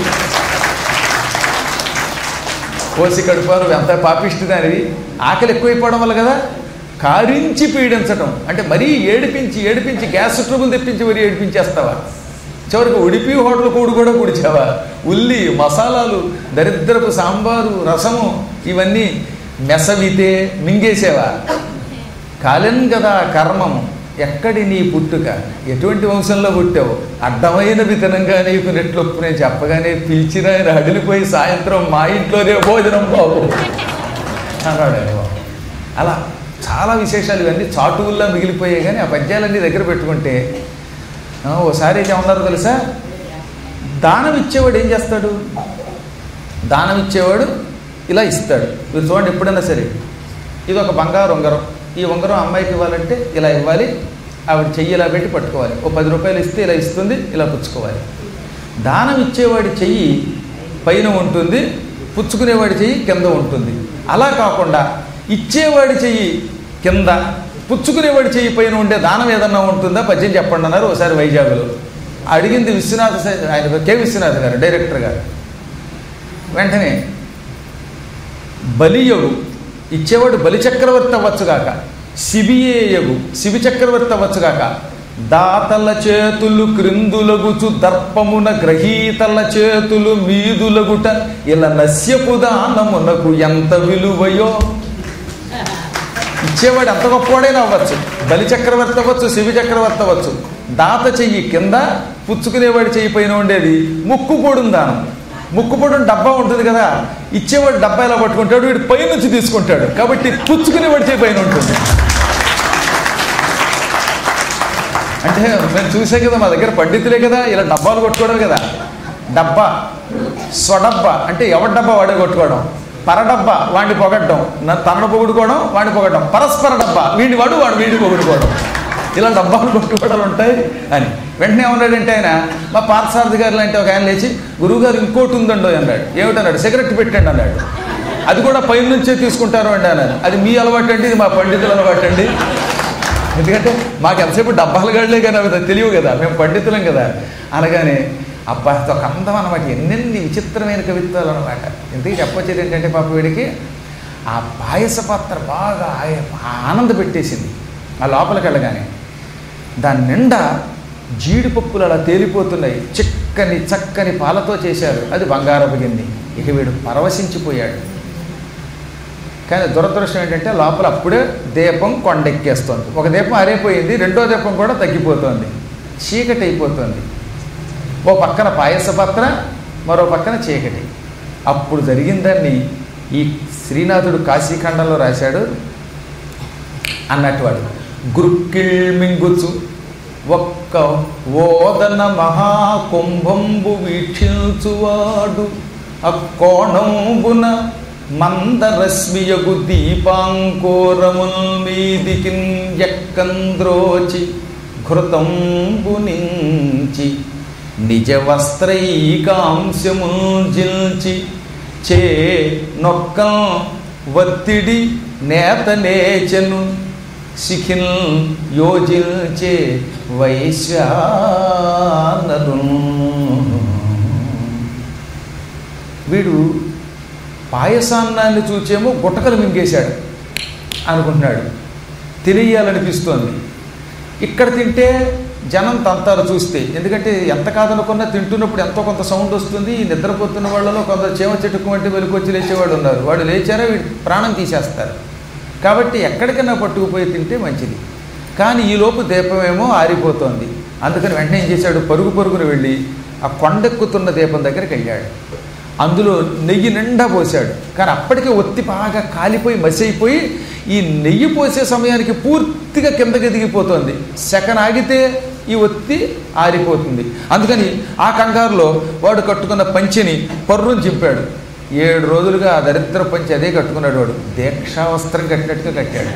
కోసి కడుపారు ఎంత పాపిష్టిదానివి. ఆకలి ఎక్కువైపోవడం వల్ల కదా, కారించి పీడించటం అంటే మరీ ఏడిపించి ఏడిపించి గ్యాస్ ట్రబుల్ తెప్పించి మరీ ఏడిపించేస్తావా. చివరికి ఉడిపి హోటల్ కూడు కూడా కూడిచావా. ఉల్లి మసాలాలు, దరిద్రపు సాంబారు, రసము ఇవన్నీ మెసవితే మింగేసేవా. కాలెన్ కదా కర్మము ఎక్కడి నీ పుట్టుక, ఎటువంటి వంశంలో పుట్టావు, అడ్డమైన విధనంగా నీకు నెట్లొప్పు. నేను చెప్పగానే పిలిచినా ఆయన అడిలిపోయి సాయంత్రం మా ఇంట్లోనే భోజనం బాబు అన్నాడు. అలా చాలా విశేషాలు ఇవన్నీ చాటువుల్లా మిగిలిపోయాయి. కానీ ఆ పద్యాలన్నీ దగ్గర పెట్టుకుంటే ఓసారి ఏమన్నారో తెలుసా, దానం ఇచ్చేవాడు ఏం చేస్తాడు, దానం ఇచ్చేవాడు ఇలా ఇస్తాడు. మీరు చూడండి, ఎప్పుడైనా సరే ఇది ఒక బంగారు ఉంగరం, ఈ ఉంగరం అమ్మాయికి ఇవ్వాలంటే ఇలా ఇవ్వాలి, ఆవిడ చెయ్యి ఇలా పెట్టి పట్టుకోవాలి. ఓ పది రూపాయలు ఇస్తే ఇలా ఇస్తుంది, ఇలా పుచ్చుకోవాలి. దానం ఇచ్చేవాడి చెయ్యి పైన ఉంటుంది, పుచ్చుకునేవాడి చెయ్యి కింద ఉంటుంది. అలా కాకుండా ఇచ్చేవాడి చెయ్యి కింద, పుచ్చుకునేవాడి చెయ్యి పైన ఉండే దానం ఏదన్నా ఉంటుందా పద్యం చెప్పండి అన్నారు ఒకసారి వైజాగ్లో. అడిగింది విశ్వనాథ, ఆయన కె విశ్వనాథ్ గారు డైరెక్టర్ గారు. వెంటనే బలియుడు ఇచ్చేవాడు బలి చక్రవర్తి అవ్వచ్చుగాక, శిబియేయగు శిబి చక్రవర్తి అవ్వచ్చుగాక. దాతల చేతులు క్రిందులగుచు దర్పమున గ్రహీతల చేతులు మీదులగుట ఇలా నశ్యపు దానమునకు ఎంత విలువయో. ఇచ్చేవాడు ఎంత గొప్పవాడైనా అవ్వచ్చు, బలి చక్రవర్తి అవ్వచ్చు, శివి చక్రవర్తి అవ్వచ్చు. దాత చెయ్యి కింద, పుచ్చుకునేవాడి చెయ్యి పైన ఉండేది ముక్కు పొడుం దానం. ముక్కు పొడుం డబ్బా ఉంటుంది కదా, ఇచ్చేవాడు డబ్బా ఇలా పట్టుకుంటాడు, వీడు పై నుంచి తీసుకుంటాడు, కాబట్టి పుచ్చుకునేవాడి చెయ్యి పైన ఉంటుంది. అంటే మేము చూసే కదా, మా దగ్గర పండితులే కదా ఇలా డబ్బాలు కొట్టుకోవడం కదా. డబ్బా, స్వడబ్బా అంటే ఎవరి డబ్బా వాడే కొట్టుకోవడం, పరడబ్బా వాడిని పొగడ్డం, తనను పొగుడుకోవడం వాడిని పొగడ్డం, పరస్పర డబ్బా వీడిని వాడు వాడు వీడిని పొగుడుకోవడం, ఇలా డబ్బాలు కొట్టుకోవడాలు ఉంటాయి అని. వెంటనే ఏమన్నాడంటే ఆయన, మా పార్థసారథి గారు లాంటి ఒక ఆయన లేచి, గురువుగారు ఇంకోటి ఉందండో అన్నాడు. ఏమిటన్నాడు? సిగరెట్ పెట్టండి అన్నాడు. అది కూడా పైన నుంచే తీసుకుంటారు అండి అన్నాడు. అది మీ అలవాటు అండి, ఇది మా పండితుల అలవాటు అండి. ఎందుకంటే మాకు ఎంతసేపు డబ్బాలు గడలే కానీ అవి తెలియవు కదా, మేము పండితులం కదా. అనగానే అబ్బా ఒక అందం అనమాట, ఎన్నెన్ని విచిత్రమైన కవిత్వాలు అనమాట. ఎందుకు చెప్పొచ్చేది ఏంటంటే పాప వీడికి ఆ పాయస పాత్ర బాగా ఆనంద పెట్టేసింది. ఆ లోపలికి వెళ్ళగానే దాని నిండా జీడిపప్పులు అలా తేలిపోతున్నాయి, చిక్కని చక్కని పాలతో చేశారు. అది బంగారపు గిన్నె. ఇక వీడు పరవశించిపోయాడు. కానీ దురదృష్టం ఏంటంటే లోపల అప్పుడే దీపం కొండెక్కేస్తోంది. ఒక దీపం అరైపోయింది, రెండో దీపం కూడా తగ్గిపోతుంది, చీకటి అయిపోతుంది. ఓ పక్కన పాయస పాత్ర, మరో పక్కన చీకటి. అప్పుడు జరిగిందాన్ని ఈ శ్రీనాథుడు కాశీఖండంలో రాశాడు. అన్నట్టు వాడు గురుక్కిళ్ మింగుచు ఒక్క ఓదన మహాకుంభంబు వీక్షించువాడు అక్కోణంబున మందరశ్మియగు దీపాంకోరముల్ మీదికిన్ ఎక్కంద్రోచి ఘృతంబు నుంచి నిజ వస్త్రైకాంశముల్ జిల్చి చే నొక్కం వత్తిడి నేత నేచను శిఖిల్ యోజిల్చే వైశ్వానరు. వీడు పాయసాన్నాన్ని చూచేమో గుట్టకలు మింగేశాడు అనుకుంటున్నాడు, తెలియాలనిపిస్తోంది. ఇక్కడ తింటే జనం తంతారు చూస్తే, ఎందుకంటే ఎంత కాదనుకున్నా తింటున్నప్పుడు ఎంతో కొంత సౌండ్ వస్తుంది. ఈ నిద్రపోతున్న వాళ్ళలో కొంత చేమ చెట్టుకు వంటి వెలుకొచ్చి లేచేవాడు ఉన్నారు. వాడు లేచారా వీడు ప్రాణం తీసేస్తారు. కాబట్టి ఎక్కడికైనా పట్టుకుపోయి తింటే మంచిది. కానీ ఈలోపు దీపమేమో ఆరిపోతోంది. అందుకని వెంటనే ఏం చేశాడు, పరుగు పరుగును వెళ్ళి ఆ కొండెక్కుతున్న దీపం దగ్గరికి వెళ్ళాడు. అందులో నెయ్యి నిండా పోసాడు. కానీ అప్పటికే ఒత్తి బాగా కాలిపోయి మసి అయిపోయి ఈ నెయ్యి పోసే సమయానికి పూర్తిగా కిందకి దిగిపోతుంది. సెకన్ ఆగితే ఈ ఒత్తి ఆరిపోతుంది. అందుకని ఆ కంగారులో వాడు కట్టుకున్న పంచెని పర్రుని చింపాడు. ఏడు రోజులుగా ఆ దరిద్ర పంచి అదే కట్టుకున్నాడు. వాడు దీక్షా వస్త్రం కట్టినట్టుగా కట్టాడు.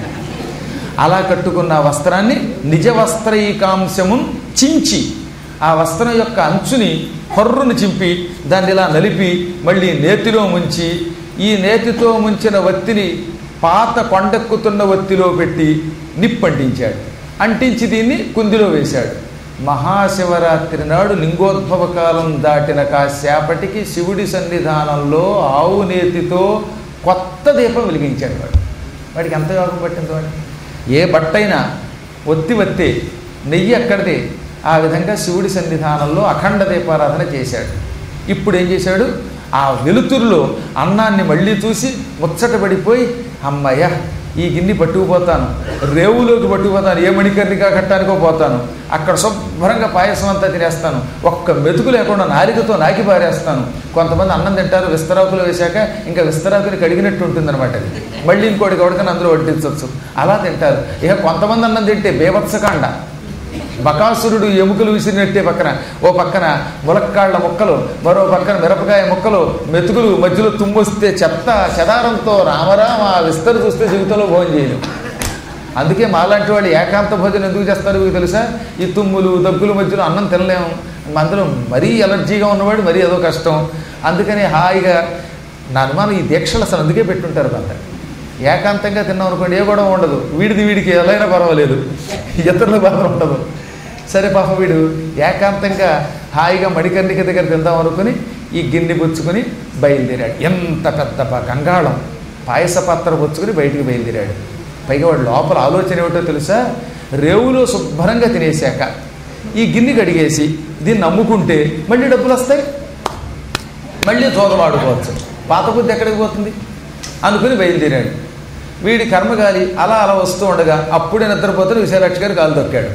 అలా కట్టుకున్న ఆ వస్త్రాన్ని నిజ వస్త్రైకాంశమున్ చించి ఆ వస్త్రం యొక్క అంచుని పర్రును చింపి దాన్ని ఇలా నలిపి మళ్ళీ నేతిలో ముంచి ఈ నేతితో ముంచిన వత్తిని పాత కొండెక్కుతున్న వత్తిలో పెట్టి నిప్పంటించాడు. అంటించి దీన్ని కుందిలో వేశాడు. మహాశివరాత్రి నాడు లింగోద్భవ కాలం దాటిన కాసేపటికి శివుడి సన్నిధానంలో ఆవు నేతితో కొత్త దీపం వెలిగించాడు. వాడు వాడికి ఎంత యోగం పట్టింది. వాడు ఏ బట్టైనా ఒత్తి వత్తే నెయ్యి అక్కడిదే. ఆ విధంగా శివుడి సన్నిధానంలో అఖండ దీపారాధన చేశాడు. ఇప్పుడు ఏం చేశాడు, ఆ వెలుతురులో అన్నాన్ని మళ్ళీ చూసి ముచ్చట పడిపోయి, అమ్మయ్య ఈ గిన్నె పట్టుకుపోతాను, రేవులోకి పట్టుకుపోతాను, ఏ మణికర్ణికా కట్టానికో పోతాను, అక్కడ శుభ్రంగా పాయసం అంతా తినేస్తాను, ఒక్క మెతుకు లేకుండా నారికతో నాకి పారేస్తాను. కొంతమంది అన్నం తింటారు, విస్తరాకులు వేశాక ఇంకా విస్తరాకుని కడిగినట్టు ఉంటుందన్నమాట. అది మళ్ళీ ఇంకోటికి ఎవరికైనా అందులో వడ్డించవచ్చు, అలా తింటారు. ఇక కొంతమంది అన్నం తింటే బేభత్సకాండ, బకాసురుడు ఎముకలు విసిరినట్టే పక్కన ఓ పక్కన ములక్కాళ్ల ముక్కలు, మరో పక్కన మిరపకాయ ముక్కలు, మెతుకులు, మధ్యలో తుమ్మొస్తే చెత్త చెదారంతో రామరామ ఆ విస్తరు చూస్తే జీవితంలో భోజనం చేయలేం. అందుకే మాలాంటి వాళ్ళు ఏకాంత భోజనం ఎందుకు చేస్తారు మీకు తెలుసా? ఈ తుమ్ములు దగ్గుల మధ్యలో అన్నం తినలేము. అందులో మరీ ఎలర్జీగా ఉన్నవాడు మరీ ఏదో కష్టం. అందుకని హాయిగా నా అనుమానం ఈ దీక్షలు అసలు అందుకే పెట్టుంటారు. కొంత ఏకాంతంగా తిన్నాం అనుకోండి ఏ గొడవ ఉండదు, వీడిది వీడికి ఎలా అయినా పర్వాలేదు, ఇతరుల బాధ ఉండదు. సరే పాప వీడు ఏకాంతంగా హాయిగా మడికర్ణిక దగ్గర తిందాం అనుకుని ఈ గిన్నె పుచ్చుకొని బయలుదేరాడు. ఎంత పెద్ద గంగాళం పాయస పాత్ర పుచ్చుకొని బయటికి బయలుదేరాడు. పైగా వాడు లోపల ఆలోచన ఏమిటో తెలుసా, రేవులో శుభ్రంగా తినేశాక ఈ గిన్నె కడిగేసి దీన్ని నమ్ముకుంటే మళ్ళీ డబ్బులు వస్తాయి, మళ్ళీ జోదం ఆడుకోవచ్చు, పాత బుద్ధి ఎక్కడికి పోతుంది అనుకుని బయలుదేరాడు. వీడి కర్మగాలి అలా అలా వస్తూ ఉండగా అప్పుడే నిద్రపోతే విశాలాక్షి గారు కాలు తొక్కాడు.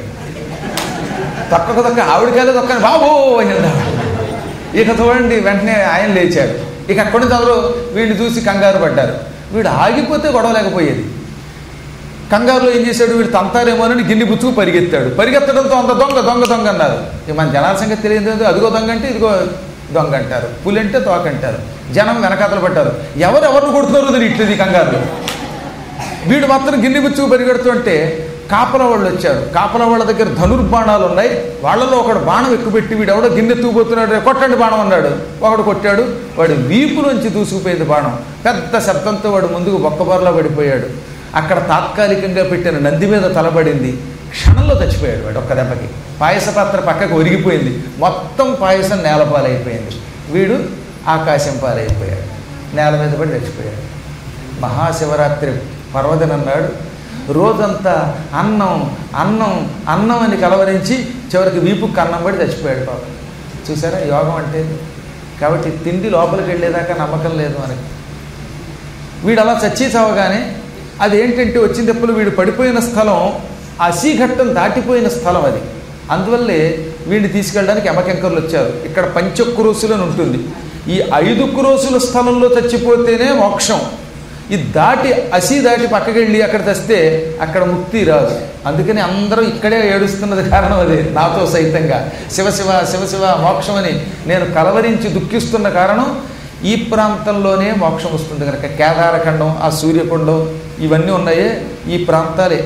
తొక్కక తొక్క ఆవిడ కాలే తొక్కని బాబో అయింది. ఇక చూడండి వెంటనే ఆయన లేచాడు. ఇక అక్కడి నుంచి అందరూ వీడిని చూసి కంగారు పడ్డారు. వీడు ఆగిపోతే గొడవ లేకపోయేది. కంగారులో ఏం చేశాడు, వీడు తంతారేమోనని గిన్నె పుచ్చుకు పరిగెత్తాడు. పరిగెత్తడంతో అంత దొంగ దొంగ దొంగ అన్నారు. ఇక మన జనాల సంగతి తెలియదు, అదిగో దొంగ అంటే ఇదిగో దొంగ అంటారు, పులి అంటే తోక అంటారు. జనం వెనకాతలు పడ్డారు. ఎవరు ఎవరిని కొడుతున్నారు అని ఇట్లేదు కంగారు. వీడు మాత్రం గిన్నె పుచ్చుకు పరిగెడుతుంటే కాపలా వాళ్ళు వచ్చారు. కాపలా వాళ్ళ దగ్గర ధనుర్బాణాలు ఉన్నాయి. వాళ్ళలో ఒకడు బాణం ఎక్కుపెట్టి వీడు ఎవడో గిన్నె తూపోతున్నాడు, కొట్టండి బాణం అన్నాడు. ఒకడు కొట్టాడు, వాడు వీపులోంచి దూసుకుపోయింది బాణం. పెద్ద శబ్దంతో వాడు ముందుకు బొక్కబారులా పడిపోయాడు. అక్కడ తాత్కాలికంగా పెట్టిన నంది మీద తలబడింది. క్షణంలో చచ్చిపోయాడు వాడు ఒక్క దెబ్బకి. పాయస పాత్ర పక్కకు ఒరిగిపోయింది. మొత్తం పాయసం నేలపాలైపోయింది. వీడు ఆకాశం పాలైపోయాడు, నేల మీద పడి చచ్చిపోయాడు. మహాశివరాత్రి పర్వదినం నాడు రోజంతా అన్నం అన్నం అన్నం అని కలవరించి చివరికి వీపుకి అన్నం పడి చచ్చిపోయాడు పాపం. చూసారా యోగం అంటే? కాబట్టి తిండి లోపలికి వెళ్ళేదాకా నమ్మకం లేదు మనకి. వీడు అలా చచ్చి చావగానే అదేంటంటే వచ్చిన తెప్పులు వీడు పడిపోయిన స్థలం అసీఘట్టం దాటిపోయిన స్థలం అది. అందువల్లే వీడిని తీసుకెళ్ళడానికి యమకెంకర్లు వచ్చారు. ఇక్కడ పంచక్రోసులని ఉంటుంది. ఈ ఐదు క్రోసుల స్థలంలో చచ్చిపోతేనే మోక్షం. ఇది దాటి అసీ దాటి పక్కకెళ్ళి అక్కడ తెస్తే అక్కడ ముక్తి రాదు. అందుకని అందరూ ఇక్కడే ఏడుస్తున్నది కారణం అదే. నాతో సైతంగా శివశివ శివశివ మోక్షం అని నేను కలవరించి దుఃఖిస్తున్న కారణం ఈ ప్రాంతంలోనే మోక్షం వస్తుంది కనుక. కేదారఖండం, ఆ సూర్యకొండం ఇవన్నీ ఉన్నాయే ఈ ప్రాంతాలే.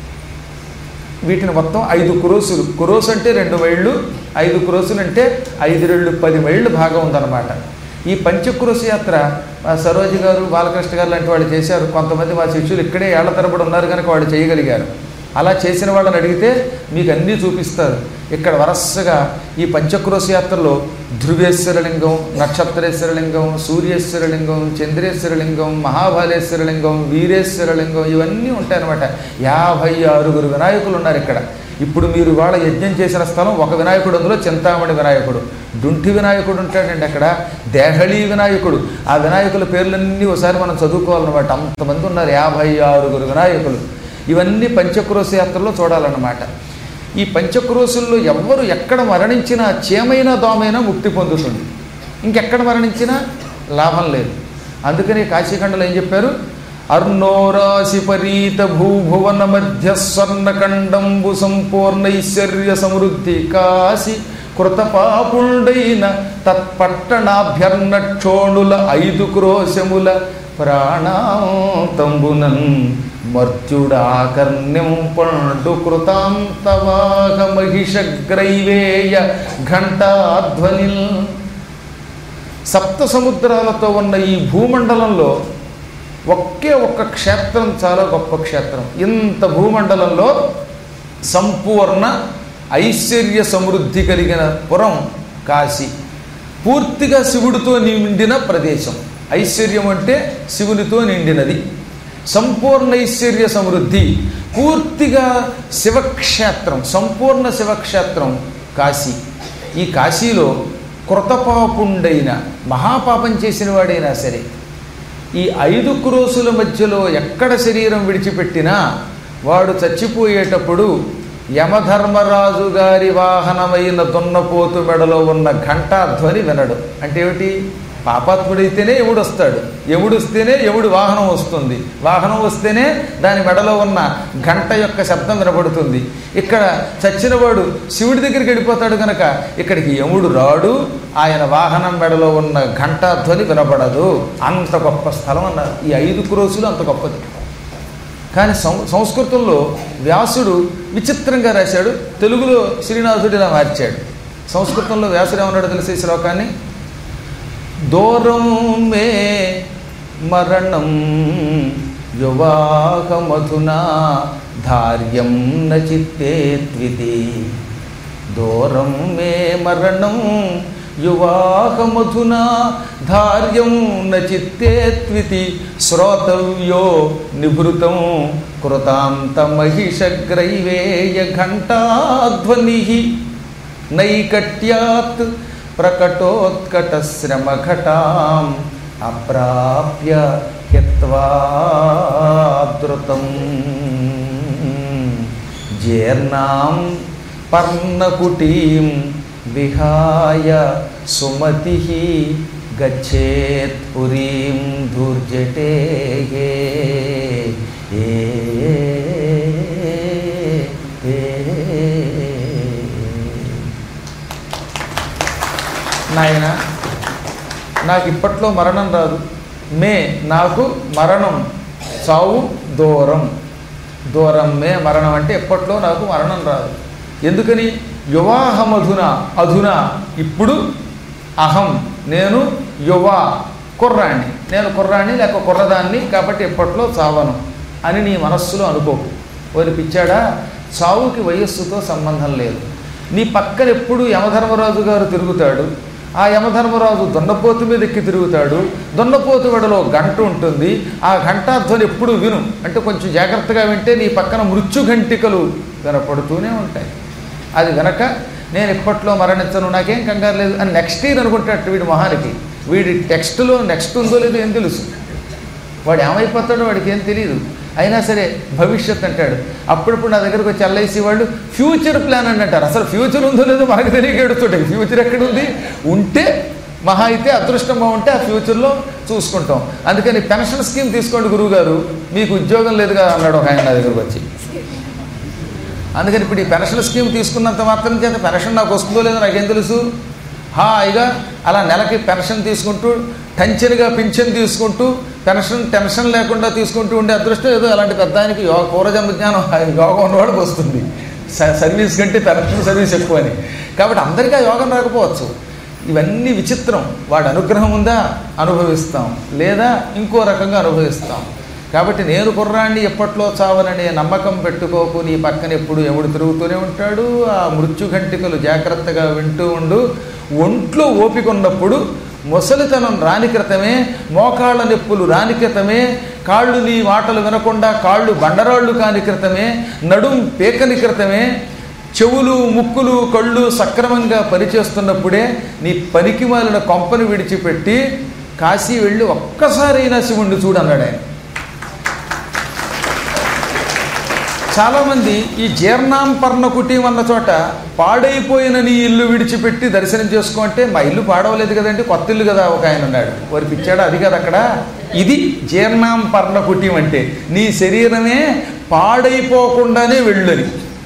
వీటిని మొత్తం ఐదు క్రోసులు. క్రోసు అంటే రెండు మైళ్ళు, ఐదు క్రోసులు అంటే ఐదు రెండు పది మైళ్ళు భాగం ఉందన్నమాట. ఈ పంచక్రోశ యాత్ర సరోజి గారు, బాలకృష్ణ గారు లాంటి వాళ్ళు చేశారు. కొంతమంది మా శిష్యులు ఇక్కడే ఏళ్ల తరబడి ఉన్నారు కనుక వాళ్ళు చేయగలిగారు. అలా చేసిన వాళ్ళని అడిగితే మీకు అన్నీ చూపిస్తారు. ఇక్కడ వరసగా ఈ పంచక్రోశ యాత్రలో ధ్రువేశ్వరలింగం, నక్షత్రేశ్వరలింగం, సూర్యేశ్వరలింగం, చంద్రేశ్వరలింగం, మహాబలేశ్వరలింగం, వీరేశ్వరలింగం ఇవన్నీ ఉంటాయన్నమాట. యాభై ఆరుగురు వినాయకులు ఉన్నారు ఇక్కడ. ఇప్పుడు మీరు వాళ్ళ యజ్ఞం చేసిన స్థలం ఒక వినాయకుడు, అందులో చింతామణి వినాయకుడు, డుంఠి వినాయకుడు ఉంటాడండి అక్కడ, దేహళీ వినాయకుడు. ఆ వినాయకుల పేర్లన్నీ ఒకసారి మనం చదువుకోవాలన్నమాట. అంతమంది ఉన్నారు, యాభై ఆరుగురు వినాయకులు. ఇవన్నీ పంచక్రోశ యాత్రలో చూడాలన్నమాట. ఈ పంచక్రోశుల్లో ఎవ్వరు ఎక్కడ మరణించినా చీమైనా దోమైనా ముక్తి పొందుతుంది. ఇంకెక్కడ మరణించినా లాభం లేదు. అందుకని కాశీఖండలో ఏం చెప్పారు, అర్ణోరాశి పరీత భూభువన మధ్య స్వర్ణఖండంబు సంపూర్ణైశ్వర్య సమృద్ధి కాశి కృతపాపుండైన తత్పట్టణాభ్యర్ణక్షోణుల ఐదు క్రోశముల ప్రాణాంతంబునన్ మర్త్యుడాకర్ణ్యం పండు కృతాంతవాహ మహిషగ్రైవేయ ఘంటాధ్వనిల్. సప్త సముద్రాలతో ఉన్న ఈ భూమండలంలో ఒకే ఒక్క క్షేత్రం చాలా గొప్ప క్షేత్రం. ఇంత భూమండలంలో సంపూర్ణ ఐశ్వర్య సమృద్ధి కలిగిన పురం కాశీ. పూర్తిగా శివుడితో నిండిన ప్రదేశం. ఐశ్వర్యం అంటే శివునితో నిండినది. సంపూర్ణ ఐశ్వర్య సమృద్ధి, పూర్తిగా శివక్షేత్రం, సంపూర్ణ శివక్షేత్రం కాశీ. ఈ కాశీలో కృతపాపుండైన, మహాపాపం చేసిన వాడైనా సరే ఈ ఐదు క్రోసుల మధ్యలో ఎక్కడ శరీరం విడిచిపెట్టినా వాడు చచ్చిపోయేటప్పుడు యమధర్మరాజు గారి వాహనమైన దున్నపోతు మెడలో ఉన్న ఘంటాధ్వని వినడు. అంటే ఏమిటి? పాపాత్ముడైతేనే యముడు వస్తాడు, యముడు వస్తేనే యముడు వాహనం వస్తుంది, వాహనం వస్తేనే దాని మెడలో ఉన్న గంట యొక్క శబ్దం వినపడుతుంది. ఇక్కడ చచ్చినవాడు శివుడి దగ్గరికి వెళ్ళిపోతాడు కనుక ఇక్కడికి యముడు రాడు, ఆయన వాహనం మెడలో ఉన్న ఘంటాధ్వని వినపడదు. అంత గొప్ప స్థలం అన్నారు. ఈ ఐదు క్రోసులు అంత గొప్పది. కానీ సం సంస్కృతంలో వ్యాసుడు విచిత్రంగా రాశాడు, తెలుగులో శ్రీనాథుడు ఇలా మార్చాడు. సంస్కృతంలో వ్యాసుడు ఏమన్నాడు తెలిసే శ్లోకాన్ని, దూరం మే మరణం యువాహమధునా ధార్యం నచిత్తే త్వితి. దూరం మే మరణం యువాహమధునా ధార్యం నచిత్తేత్వితి శ్రోతవ్యో నిభృతం కృతాంతమహిషగ్రైవేయ ఘంటాధ్వని నైకట్యాత్ ప్రకటోత్కటశ్రమఘటాం అప్రాప్య హిత్వాద్రుతం జీర్ణాం పర్ణకుటీం విహాయ సుమతి గచ్చేత్ పురీం ధూర్జటే ఏ నాయన నాకు ఇప్పట్లో మరణం రాదు. మే నాకు మరణం చావు దూరం. దూరం మే మరణం అంటే ఎప్పట్లో నాకు మరణం రాదు. ఎందుకని? యువాహమధున అధునా ఇప్పుడు అహం నేను యువ కుర్రాణ్ణి, నేను కుర్రాణ్ణి లేక కుర్రదాన్ని కాబట్టి ఎప్పట్లో చావను అని నీ మనస్సులో అనుకోకు. వారి పిచ్చాడా, చావుకి వయస్సుతో సంబంధం లేదు. నీ పక్కన ఎప్పుడు యమధర్మరాజు గారు తిరుగుతాడు. ఆ యమధర్మరాజు దున్నపోతు మీద ఎక్కి తిరుగుతాడు. దున్నపోతు వెడలో గంట ఉంటుంది. ఆ ఘంటాధ్వని ఎప్పుడు విను. అంటే కొంచెం జాగ్రత్తగా వింటే నీ పక్కన మృత్యు ఘంటికలు వినపడుతూనే ఉంటాయి. అది గనక నేను ఇప్పట్లో మరణించను, నాకేం కంగారు లేదు అని నెక్స్ట్ ఇయర్ అనుకుంటాడు వీడి మొహానికి. వీడి టెక్స్ట్లో నెక్స్ట్ ఉందో లేదో ఏం తెలుసు, వాడు ఏమైపోతాడో వాడికి ఏం తెలియదు. అయినా సరే భవిష్యత్ అంటాడు. అప్పుడప్పుడు నా దగ్గరకు వచ్చి ఎల్ఐసి వాళ్ళు ఫ్యూచర్ ప్లాన్ అని అంటారు. అసలు ఫ్యూచర్ ఉందో లేదో మనకు తెలియక ఎడుతుంటాయి. ఫ్యూచర్ ఎక్కడుంది? ఉంటే మహా అయితే అదృష్టం బాగుంటే ఆ ఫ్యూచర్లో చూసుకుంటాం. అందుకని పెన్షన్ స్కీమ్ తీసుకోండి గురువుగారు, మీకు ఉద్యోగం లేదు కదా అన్నాడు ఒక ఆయన నా దగ్గరకు వచ్చి. అందుకని ఇప్పుడు ఈ పెన్షన్ స్కీమ్ తీసుకున్నంత మాత్రం చేత పెన్షన్ నాకు వస్తుందో లేదో నాకేం తెలుసు. హాయిగా అలా నెలకి పెన్షన్ తీసుకుంటూ టెన్షన్గా పింఛన్ తీసుకుంటూ పెన్షన్ టెన్షన్ లేకుండా తీసుకుంటూ ఉండే అదృష్టం ఏదో అలాంటి పెద్ద ఆయనకి యోగ పూర్వజన్మ జ్ఞానం యోగం ఉన్నవాడికి వస్తుంది. సర్వీస్ కంటే పెన్షన్ సర్వీస్ ఎక్కువ అని. కాబట్టి అందరికీ ఆ యోగం రాకపోవచ్చు. ఇవన్నీ విచిత్రం. వాడి అనుగ్రహం ఉందా అనుభవిస్తాం, లేదా ఇంకో రకంగా అనుభవిస్తాం. కాబట్టి నేను కుర్రాన్ని ఎప్పట్లో చావననే నమ్మకం పెట్టుకోకు. నీ పక్కన ఎప్పుడు ఎవడు తిరుగుతూనే ఉంటాడు. ఆ మృత్యుఘంటికలు జాగ్రత్తగా వింటూ ఉండు. ఒంట్లో ఓపిక ఉన్నప్పుడు ముసలితనం రాని క్రితమే, మోకాళ్ళ నొప్పులు రాని క్రితమే, కాళ్ళు నీ మాటలు వినకుండా కాళ్ళు బండరాళ్ళు కాని క్రితమే, నడుం పేకని క్రితమే, చెవులు ముక్కులు కళ్ళు సక్రమంగా పనిచేస్తున్నప్పుడే నీ పనికి మాలిన కొంపని విడిచిపెట్టి కాశీ వెళ్ళి ఒక్కసారైనా శివుణ్ణి చూడన్నాడు ఆయన. చాలామంది ఈ జీర్ణాం పర్ణకుటీం అన్న చోట పాడైపోయిన నీ ఇల్లు విడిచిపెట్టి దర్శనం చేసుకో అంటే, మా ఇల్లు పాడవలేదు కదండి, కొత్త ఇల్లు కదా ఒక ఆయన అన్నాడు. వారి పిచ్చాడు అది కదా అక్కడ. ఇది జీర్ణాం పర్ణకుటీం అంటే నీ శరీరమే పాడైపోకుండానే వెళ్ళని.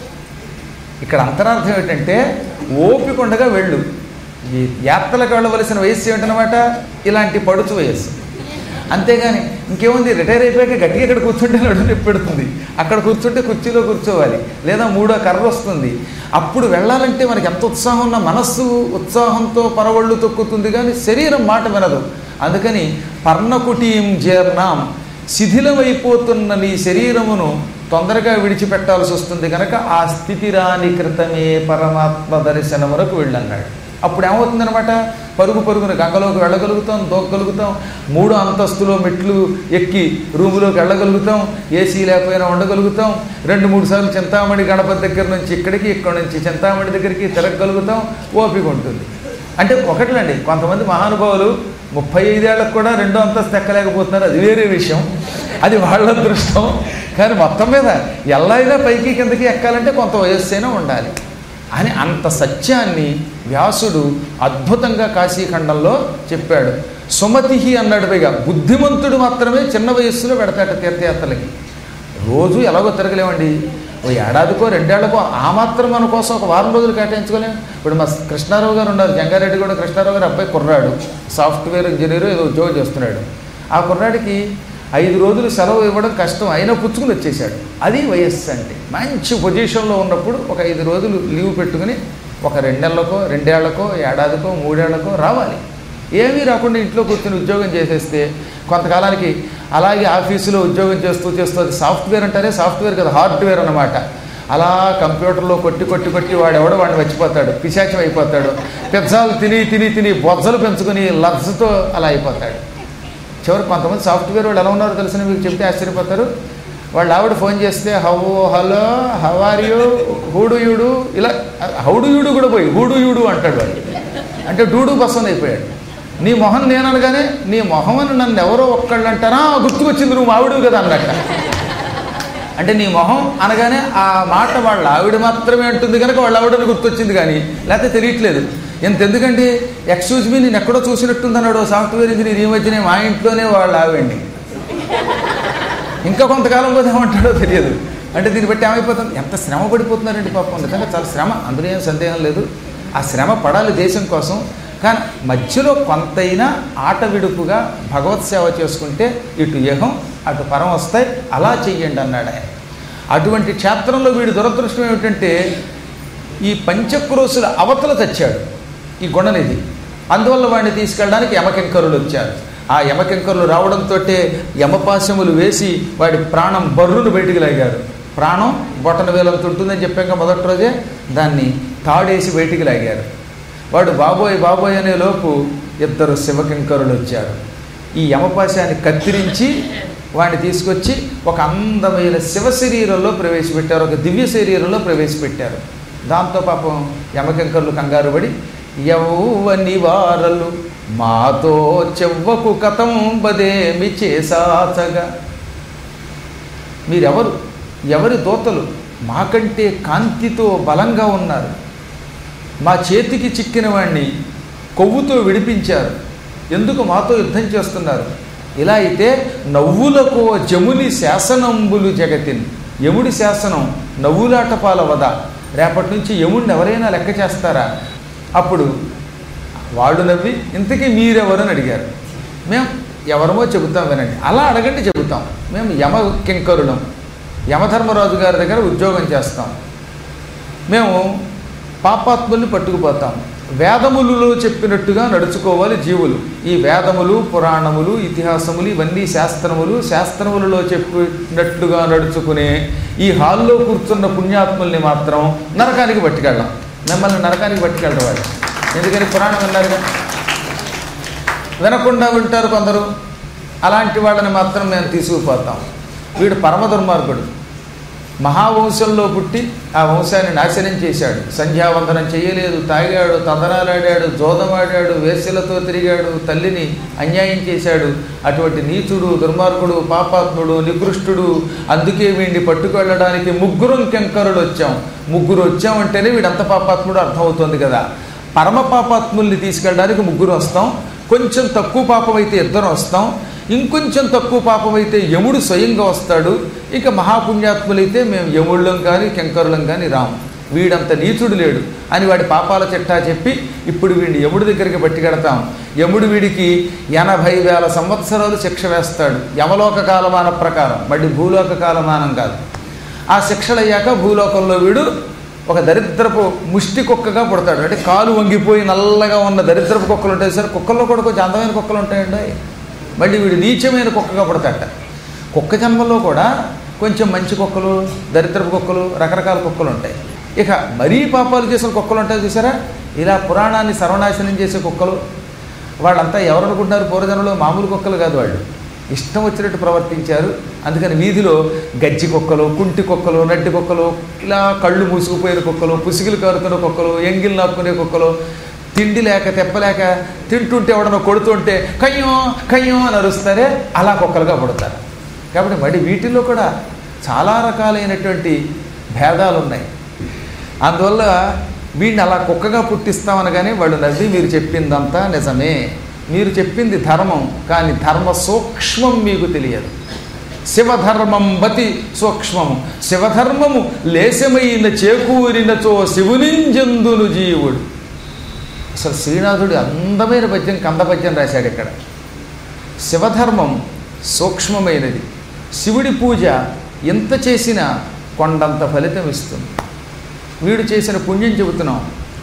ఇక్కడ అంతరార్థం ఏంటంటే ఓపిక ఉండగా వెళ్ళు. ఈ యాత్రలకు వెళ్ళవలసిన వయస్సు ఏమిటనమాట, ఇలాంటి పడుచు వయస్సు. అంతేగాని ఇంకేముంది, రిటైర్ అయిపోయాక గట్టిగా ఇక్కడ కూర్చుంటే నడుము నొప్పి పెడుతుంది, అక్కడ కూర్చుంటే కుర్చీలో కూర్చోవాలి, లేదా మూడో కర్ర వస్తుంది. అప్పుడు వెళ్ళాలంటే మనకి ఎంత ఉత్సాహం ఉన్న మనస్సు ఉత్సాహంతో పరవళ్ళు తొక్కుతుంది, కానీ శరీరం మాట వినదు. అందుకని పర్ణకుటీం జీర్ణాం, శిథిలమైపోతున్న నీ శరీరమును తొందరగా విడిచిపెట్టాల్సి వస్తుంది కనుక ఆ స్థితి రాని క్రితమే పరమాత్మ దర్శనమునకు వెళ్ళన్నాడు. అప్పుడు ఏమవుతుందనమాట, పరుగు పరుగున గంగలోకి వెళ్ళగలుగుతాం, దూకగలుగుతాం, మూడో అంతస్తులో మెట్లు ఎక్కి రూములోకి వెళ్ళగలుగుతాం, ఏసీ లేకపోయినా ఉండగలుగుతాం, రెండు మూడు సార్లు చింతామణి గణపతి దగ్గర నుంచి ఇక్కడికి, ఇక్కడ నుంచి చింతామణి దగ్గరికి తిరగగలుగుతాం, ఓపిక ఉంటుంది. అంటే ఒకటిలండి, కొంతమంది మహానుభావులు ముప్పై ఐదేళ్లకు కూడా రెండో అంతస్తు ఎక్కలేకపోతున్నారు, అది వేరే విషయం, అది వాళ్ళ అదృష్టం. కానీ మొత్తం మీద ఎల్లైనా పైకి కిందకి ఎక్కాలంటే కొంత వయస్సు అయినా ఉండాలి అని అంత సత్యాన్ని వ్యాసుడు అద్భుతంగా కాశీఖండంలో చెప్పాడు. సుమతి అన్నాడు. పైగా బుద్ధిమంతుడు మాత్రమే చిన్న వయస్సులో పెడతాట తీర్థయాత్రలకి. రోజు ఎలాగో తిరగలేమండి, ఓ ఏడాదికో రెండేళ్లకో ఆ మాత్రం మన కోసం ఒక వారం రోజులు కేటాయించుకోలేము. ఇప్పుడు మా కృష్ణారావు గారు ఉన్నారు, జంగారెడ్డి కూడా కృష్ణారావు గారు అబ్బాయి కుర్రాడు, సాఫ్ట్వేర్ ఇంజనీరు ఏదో ఉద్యోగం చేస్తున్నాడు. ఆ కుర్రాడికి ఐదు రోజులు సెలవు ఇవ్వడం కష్టం, అయినా పుచ్చుకుని వచ్చేసాడు. అది వయస్సు అంటే. మంచి పొజిషన్లో ఉన్నప్పుడు ఒక ఐదు రోజులు లీవ్ పెట్టుకుని ఒక రెండేళ్లకో రెండేళ్లకో ఏడాదికో మూడేళ్లకో రావాలి. ఏమీ రాకుండా ఇంట్లో కూర్చొని ఉద్యోగం చేసేస్తే కొంతకాలానికి అలాగే ఆఫీసులో ఉద్యోగం చేస్తూ చేస్తూ అది సాఫ్ట్వేర్ అంటారే, సాఫ్ట్వేర్ కదా హార్డ్వేర్ అన్నమాట. అలా కంప్యూటర్లో కొట్టి కొట్టి కొట్టి వాడు ఎవడో వాడిని వచ్చిపోతాడు, పిశాచం అయిపోతాడు. పెద్దలు తిని తిని తిని బొజ్జలు పెంచుకుని లజ్జతో అలా అయిపోతాడు. చివరికి కొంతమంది సాఫ్ట్వేర్ వాళ్ళు ఎలా ఉన్నారో తెలిసిన మీకు చెప్తే ఆశ్చర్యపోతారు. వాళ్ళు ఆవిడ ఫోన్ చేస్తే how hello how are you హూడు యూడు ఇలా హౌడు యూడు కూడా పోయి హూడు యూడు అంటాడు వాడు. అంటే డూడు పసంद అయిపోయాడు. నీ మొహం నేను అనగానే నీ మొహం అని నన్ను ఎవరో ఒక్కళ్ళు అంటారా, గుర్తుకొచ్చింది నువ్వు ఆవిడవు కదా అన్నట్ట. అంటే నీ మొహం అనగానే ఆ మాట వాళ్ళ ఆవిడ మాత్రమే అంటుంది కనుక వాళ్ళ ఆవిడని గుర్తొచ్చింది, కానీ లేకపోతే తెలియట్లేదు. ఎంత ఎందుకంటే ఎక్స్క్యూజ్ మీ నేను ఎక్కడో చూసినట్టుందన్నాడు సాఫ్ట్వేర్ ఇంజనీర్ ఈ మధ్యనే మా ఇంట్లోనే వాళ్ళ ఆవిడండి. ఇంకా కొంతకాలం పోతే ఏమంటాడో తెలియదు. అంటే దీన్ని బట్టి ఏమైపోతుంది, ఎంత శ్రమ పడిపోతున్నారండి పాపం. నిజంగా చాలా శ్రమ, అందులో ఏం సందేహం లేదు. ఆ శ్రమ పడాలి దేశం కోసం. కానీ మధ్యలో కొంతైనా ఆట విడుపుగా భగవత్ సేవ చేసుకుంటే ఇటు యహం అటు పరం వస్తాయి. అలా చెయ్యండి అన్నాడు ఆయన. అటువంటి క్షేత్రంలో వీడి దురదృష్టం ఏమిటంటే ఈ పంచక్రోశుల అవతల తెచ్చాడు ఈ గుణనిధి. అందువల్ల వాడిని తీసుకెళ్ళడానికి యమకింకరులు వచ్చారు. ఆ యమకింకరులు రావడంతో యమపాశములు వేసి వాడి ప్రాణం బర్రును బయటికి లాగారు. ప్రాణం బొటన వేలంత ఉంటుందని చెప్పాక మొదటి రోజే దాన్ని తాడేసి బయటికి లాగారు. వాడు బాబోయ్ బాబోయ్ అనే లోపు ఇద్దరు శివకింకరులు వచ్చారు. ఈ యమపాశాన్ని కత్తిరించి వాడిని తీసుకొచ్చి ఒక అందమైన శివ శరీరంలో ప్రవేశపెట్టారు, ఒక దివ్య శరీరంలో ప్రవేశపెట్టారు. దాంతో పాపం యమకింకరులు కంగారు పడి యౌవని వారలు మాతో చెవ్వకు కథం బదేమి చేసాచగా, మీరెవరు, ఎవరి దోతలు, మాకంటే కాంతితో బలంగా ఉన్నారు, మా చేతికి చిక్కిన వాణ్ణి కొవ్వుతో విడిపించారు, ఎందుకు మాతో యుద్ధం చేస్తున్నారు? ఇలా అయితే నవ్వులకు జముని శాసనంబులు జగతిన్, యముడి శాసనం నవ్వులాటపాల వద, రేపటి నుంచి యముడిని ఎవరైనా లెక్క చేస్తారా? అప్పుడు వాళ్ళు నవ్వి ఇంతకీ మీరెవరని అడిగారు. మేము ఎవరమో చెబుతాం వినండి. అలా అడగండి చెబుతాం. మేము యమ కింకరులం, యమధర్మరాజు గారి దగ్గర ఉద్యోగం చేస్తాం. మేము పాపాత్ముల్ని పట్టుకుపోతాం. వేదములలో చెప్పినట్టుగా నడుచుకోవాలి జీవులు. ఈ వేదములు పురాణములు ఇతిహాసములు ఇవన్నీ శాస్త్రములు, శాస్త్రములలో చెప్పినట్టుగా నడుచుకునే ఈ హాల్లో కూర్చున్న పుణ్యాత్ముల్ని మాత్రం నరకానికి పట్టుకెళ్ళాం. మిమ్మల్ని నరకానికి పట్టుకెళ్ళడం వాళ్ళు. ఎందుకని పురాణం విన్నారుగా, వినకుండా వింటారు కొందరు. అలాంటి వాళ్ళని మాత్రం మేము తీసుకుపోతాం. వీడు పరమ దుర్మార్గుడు, మహావంశంలో పుట్టి ఆ వంశాన్ని నాశనం చేశాడు. సంధ్యావందనం చేయలేదు, తాగాడు, తందనాలాడాడు, జోదమాడాడు, వేశ్యలతో తిరిగాడు, తల్లిని అన్యాయం చేశాడు. అటువంటి నీచుడు, దుర్మార్గుడు, పాపాత్ముడు, నికృష్టుడు. అందుకే వీడిని పట్టుకెళ్ళడానికి ముగ్గురం కింకరులు వచ్చాం. ముగ్గురు వచ్చామంటేనే వీడంత పాపాత్ముడు అర్థమవుతుంది కదా. పరమ పాపాత్ముల్ని తీసుకెళ్ళడానికి ముగ్గురు వస్తాం. కొంచెం తక్కువ పాపం అయితే ఇద్దరం వస్తాం. ఇంకొంచెం తక్కువ పాపం అయితే యముడు స్వయంగా వస్తాడు. ఇక మహాపుణ్యాత్ములైతే మేము యముళ్ళం కానీ కింకరులం కానీ రాము. వీడంత నీచుడు లేడు అని వాడి పాపాల చిట్టా చెప్పి ఇప్పుడు వీడిని యముడి దగ్గరికి పట్టుకెడతాం. యముడు వీడికి ఎనభై వేల సంవత్సరాలు శిక్ష వేస్తాడు యమలోక కాలమాన ప్రకారం, మళ్ళీ భూలోక కాలమానం కాదు. ఆ శిక్షలయ్యాక భూలోకంలో వీడు ఒక దరిద్రపు ముష్టి కుక్కగా పుడతాడు. అంటే కాలు వంగిపోయి నల్లగా ఉన్న దరిద్రపు కుక్కలు ఉంటాయి సార్. కుక్కల్లో కూడా కొంచెం అందమైన కుక్కలు ఉంటాయండి. మళ్ళీ వీడు నీచమైన కుక్కగా పుడతాడట. కుక్క జన్మలో కూడా కొంచెం మంచి కుక్కలు, దరిద్రపు కుక్కలు, రకరకాల కుక్కలు ఉంటాయి. ఇక మరీ పాపాలు చేసిన కుక్కలు ఉంటాయి చూసారా, ఇలా పురాణాన్ని సర్వనాశనం చేసే కుక్కలు. వాళ్ళంతా ఎవరు అనుకుంటున్నారు, పూర్వజనంలో మామూలు కుక్కలు కాదు, వాళ్ళు ఇష్టం వచ్చినట్టు ప్రవర్తించారు. అందుకని వీధిలో గజ్జి కుక్కలు, కుంటి కుక్కలు, నడ్డి కుక్కలు, ఇలా కళ్ళు మూసుకుపోయిన కుక్కలు, పుసిగిలు కారుతున్న కుక్కలు, ఎంగిల్ నాపుకునే కుక్కలు, తిండి లేక తెప్పలేక తింటుంటే ఎవడనో కొడుతుంటే కయ్యో కయ్యో అని అరుస్తారే, అలా కుక్కలుగా పుడతారు. కాబట్టి మరి వీటిల్లో కూడా చాలా రకాలైనటువంటి భేదాలు ఉన్నాయి. అందువల్ల వీడిని అలా కుక్కగా పుట్టిస్తామనగానే వాళ్ళు నవ్వి మీరు చెప్పిందంతా నిజమే, మీరు చెప్పింది ధర్మం, కానీ ధర్మ సూక్ష్మం మీకు తెలియదు. శివధర్మం బతి సూక్ష్మము, శివధర్మము లేశమైన చేకూరినచో శివునింజందును జీవుడు. అసలు శ్రీనాథుడు అందమైన పద్యం, కంద పద్యం రాశాడు ఇక్కడ. శివధర్మం సూక్ష్మమైనది, శివుడి పూజ ఎంత చేసినా కొండంత ఫలితం ఇస్తుంది. వీడు చేసిన పుణ్యం చెబుతున్నాం.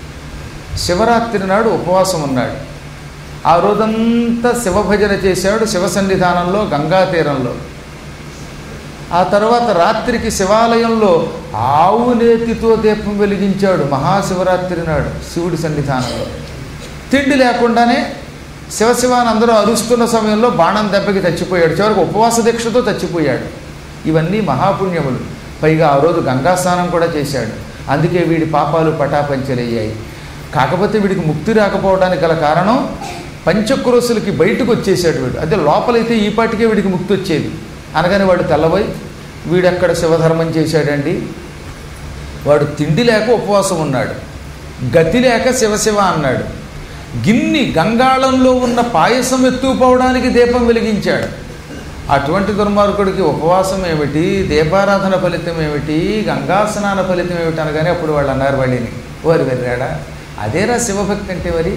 శివరాత్రి నాడు ఉపవాసం ఉన్నాడు. ఆ రోజంతా శివభజన చేశాడు శివ సన్నిధానంలో, గంగా తీరంలో. ఆ తర్వాత రాత్రికి శివాలయంలో ఆవు నేతితో దీపం వెలిగించాడు మహాశివరాత్రి నాడు శివుడి సన్నిధానంలో. తిండి లేకుండానే శివశివాని అందరూ అరుస్తున్న సమయంలో బాణం దెబ్బకి చచ్చిపోయాడు. చివరికి ఉపవాస దీక్షతో చచ్చిపోయాడు. ఇవన్నీ మహాపుణ్యములు. పైగా ఆ రోజు గంగా స్నానం కూడా చేశాడు. అందుకే వీడి పాపాలు పటాపంచలయ్యాయి. కాకపోతే వీడికి ముక్తి రాకపోవడానికి గల కారణం పంచక్రోశులకి బయటకు వచ్చేసాడు వీడు. అదే లోపలైతే ఈ పాటికే వీడికి ముక్తి వచ్చేది. అనగానే వాడు తెల్లబోయి వీడెక్కడ శివధర్మం చేశాడండి. వాడు తిండి లేక ఉపవాసం ఉన్నాడు, గతి లేక శివశివ అన్నాడు. గిన్ని గంగాళంలో ఉన్న పాయసం ఎత్తుకుపోవడానికి దీపం వెలిగించాడు. అటువంటి దుర్మార్గుడికి ఉపవాసం ఏమిటి, దీపారాధన ఫలితం ఏమిటి, గంగా స్నాన ఫలితం ఏమిటి అనగానే అప్పుడు వాళ్ళు అన్నారు వాళ్ళని, వారు వెళ్ళాడా అదేరా శివభక్తి అంటే. మరి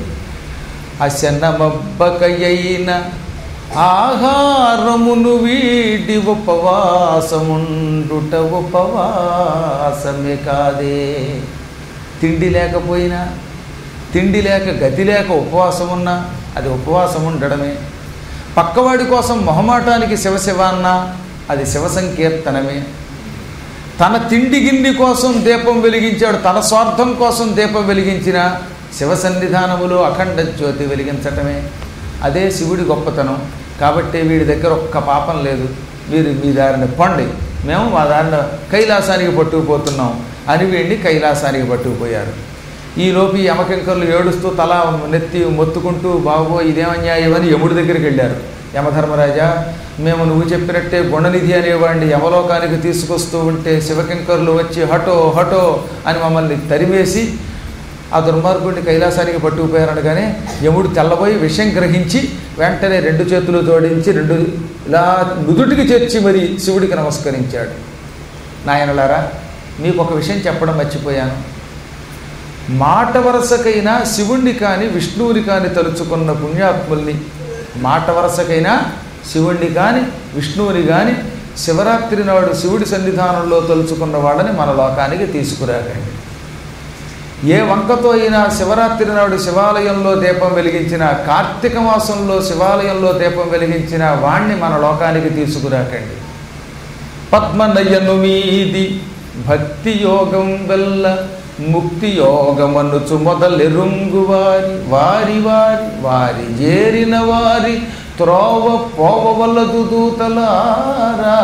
అశనమబ్బకయైన ఆహారమును వీడి ఉపవాసముండుట ఉపవాసమే కాదే. తిండి లేకపోయినా, తిండి లేక గతి లేక ఉపవాసం ఉన్నా అది ఉపవాసం ఉండడమే. పక్కవాడి కోసం మొహమాటానికి శివశివ అన్నా అది శివ సంకీర్తనమే. తన తిండి గిన్ని కోసం దీపం వెలిగించాడు, తన స్వార్థం కోసం దీపం వెలిగించిన శివ సన్నిధానములో అఖండ జ్యోతి వెలిగించటమే. అదే శివుడి గొప్పతనం. కాబట్టి వీడి దగ్గర ఒక్క పాపం లేదు, మీరు మీ దారిని పొండి, మేము మా దారిన కైలాసానికి పట్టుకుపోతున్నాం అని వీడిని కైలాసానికి పట్టుకుపోయారు. ఈలోపు ఈ యమకింకర్లు ఏడుస్తూ తల నెత్తి మొత్తుకుంటూ బాబో ఇదేమన్యాయం అని యముడి దగ్గరికి వెళ్ళారు. యమధర్మరాజా, మేము నువ్వు చెప్పినట్టే గుణనిధి అనేవాడిని యమలోకానికి తీసుకొస్తూ ఉంటే శివకింకర్లు వచ్చి హటో హటో అని మమ్మల్ని తరిమేసి ఆ దుర్మార్గుడిని కైలాసానికి పట్టుకుపోయారనగానే యముడు తెల్లబోయి విషయం గ్రహించి వెంటనే రెండు చేతులు జోడించి రెండు ఇలా నుదుటికి చేర్చి మరి శివుడికి నమస్కరించాడు. నాయనలారా, మీకు ఒక విషయం చెప్పడం మర్చిపోయాను. మాట వరసకైనా శివుణ్ణి కానీ విష్ణువుని కానీ తలుచుకున్న పుణ్యాత్ముల్ని, మాట వరసకైనా శివుణ్ణి కానీ విష్ణువుని కానీ శివరాత్రి నాడు శివుడి సన్నిధానంలో తలుచుకున్న వాళ్ళని మన లోకానికి తీసుకురాకండి. ఏ వంకతో అయినా శివరాత్రి నాడు శివాలయంలో దీపం వెలిగించిన, కార్తీక మాసంలో శివాలయంలో దీపం వెలిగించిన వాణ్ణి మన లోకానికి తీసుకురాకండి. పద్మనయను మీది భక్తి యోగం వల్ల ముక్తి యోగమనుచు మొదలెరుంగు వారి వారి వారి వారి చేరిన వారి త్రోవ పోవవలదు దూతలారా.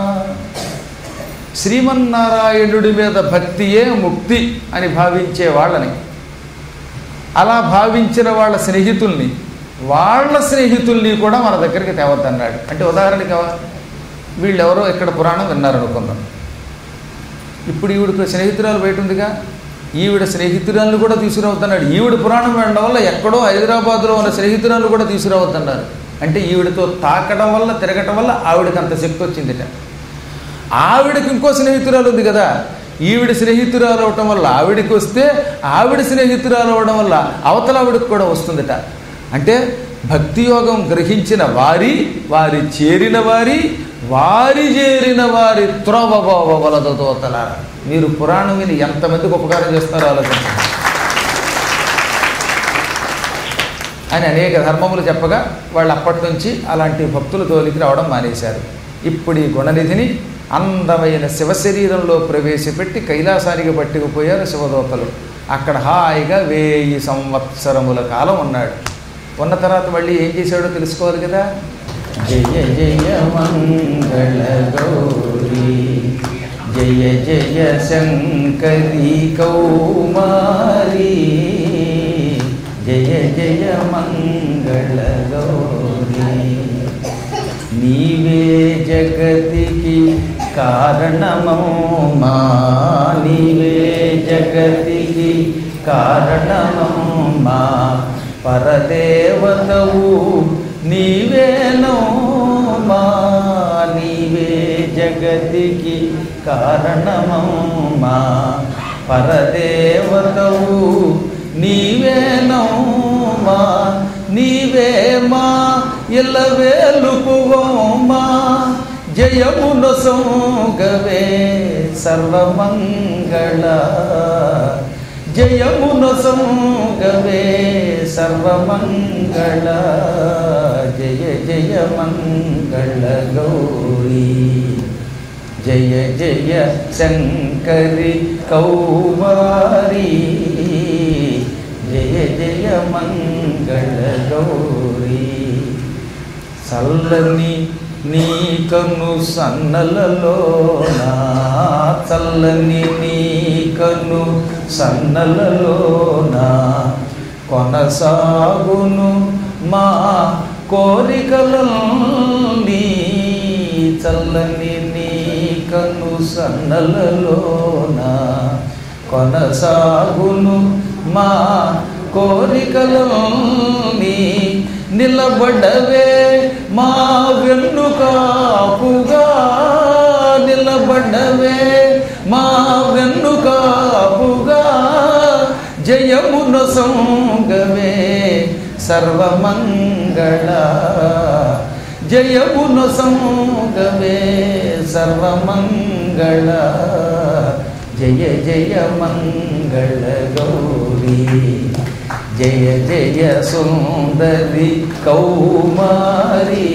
శ్రీమన్నారాయణుడి మీద భక్తియే ముక్తి అని భావించే వాళ్ళని, అలా భావించిన వాళ్ళ స్నేహితుల్ని, వాళ్ళ స్నేహితుల్ని కూడా మన దగ్గరికి తేవద్దన్నాడు. అంటే ఉదాహరణకి వీళ్ళెవరో ఇక్కడ పురాణం విన్నారనుకుందాం. ఇప్పుడు ఈవిడికి స్నేహితురాలు బయట ఉందిగా, ఈవిడ స్నేహితురాలను కూడా తీసుకురావద్దన్నాడు. ఈవిడ పురాణం వినడం వల్ల ఎక్కడో హైదరాబాద్లో ఉన్న స్నేహితురాలు కూడా తీసుకురావద్దన్నారు. అంటే ఈవిడతో తాకడం వల్ల తిరగటం వల్ల ఆవిడకి అంత శక్తి వచ్చిందిట. ఆవిడకి ఇంకో స్నేహితురాలు ఉంది కదా, ఈవిడ స్నేహితురాలు అవటం వల్ల ఆవిడికి వస్తే ఆవిడ స్నేహితురాలు అవడం వల్ల అవతల ఆవిడకి కూడా వస్తుందట. అంటే భక్తి యోగం గ్రహించిన వారి వారి చేరిన వారి వారి చేరిన వారి త్రోవబోవ వలదు దోతలారా. మీరు పురాణం విని ఎంతమందికి ఉపకారం చేస్తారో ఆలోచించండి అని అనేక ధర్మములు చెప్పగా వాళ్ళు అప్పటి నుంచి అలాంటి భక్తుల తోలికి రావడం మానేశారు. ఇప్పుడు ఈ గుణనిధిని అందమైన శివశరీరంలో ప్రవేశపెట్టి కైలాసానికి పట్టుకుపోయారు శివదూతలు. అక్కడ హాయిగా వెయ్యి సంవత్సరముల కాలం ఉన్నాడు. ఉన్న తర్వాత మళ్ళీ ఏం చేశాడో తెలుసుకోవాలి కదా. జయ జయ మంగళ గౌరీ జయ జయ శంకరీ కౌమారీ జయ జయ మంగళ గౌరీ. నీవే జగతికి కారణమౌమా నీవే జగతికి కారణమౌమా పరదేవతవు నీవేనౌమా నీవే జగతికి కారణమౌమా పరదేవతవు నీవేనౌమా నీవే మా ఇలవేలుపువోమా జయమును సౌగవే సర్వమంగళ జయమును సౌగవే సర్వమంగళ జయ జయ మంగళ గౌరీ. జయ జయ శంకరి కౌమారి జయ జయ మంగళ గౌరీ. చల్లని నీ కన్ను సన్నలలోనా చల్లని నీ కన్ను సన్నలలోనా కొనసాగును మా కోరికలన్నీ చల్లని నీ కన్ను సన్నలలోనా కొనసాగును మా కోరికలన్నీ నిలబడవే మా వెన్నుకాపుగా నిలబడవే మా వెన్నుకాపుగా జయమున సంగవే సర్వమంగళ జయమున సంగవే సర్వమంగళ జయ జయ మంగళ గౌరీ జయ జయ సుందరి కౌమారి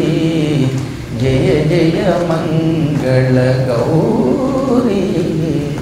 జయ జయ మంగళ గౌరీ.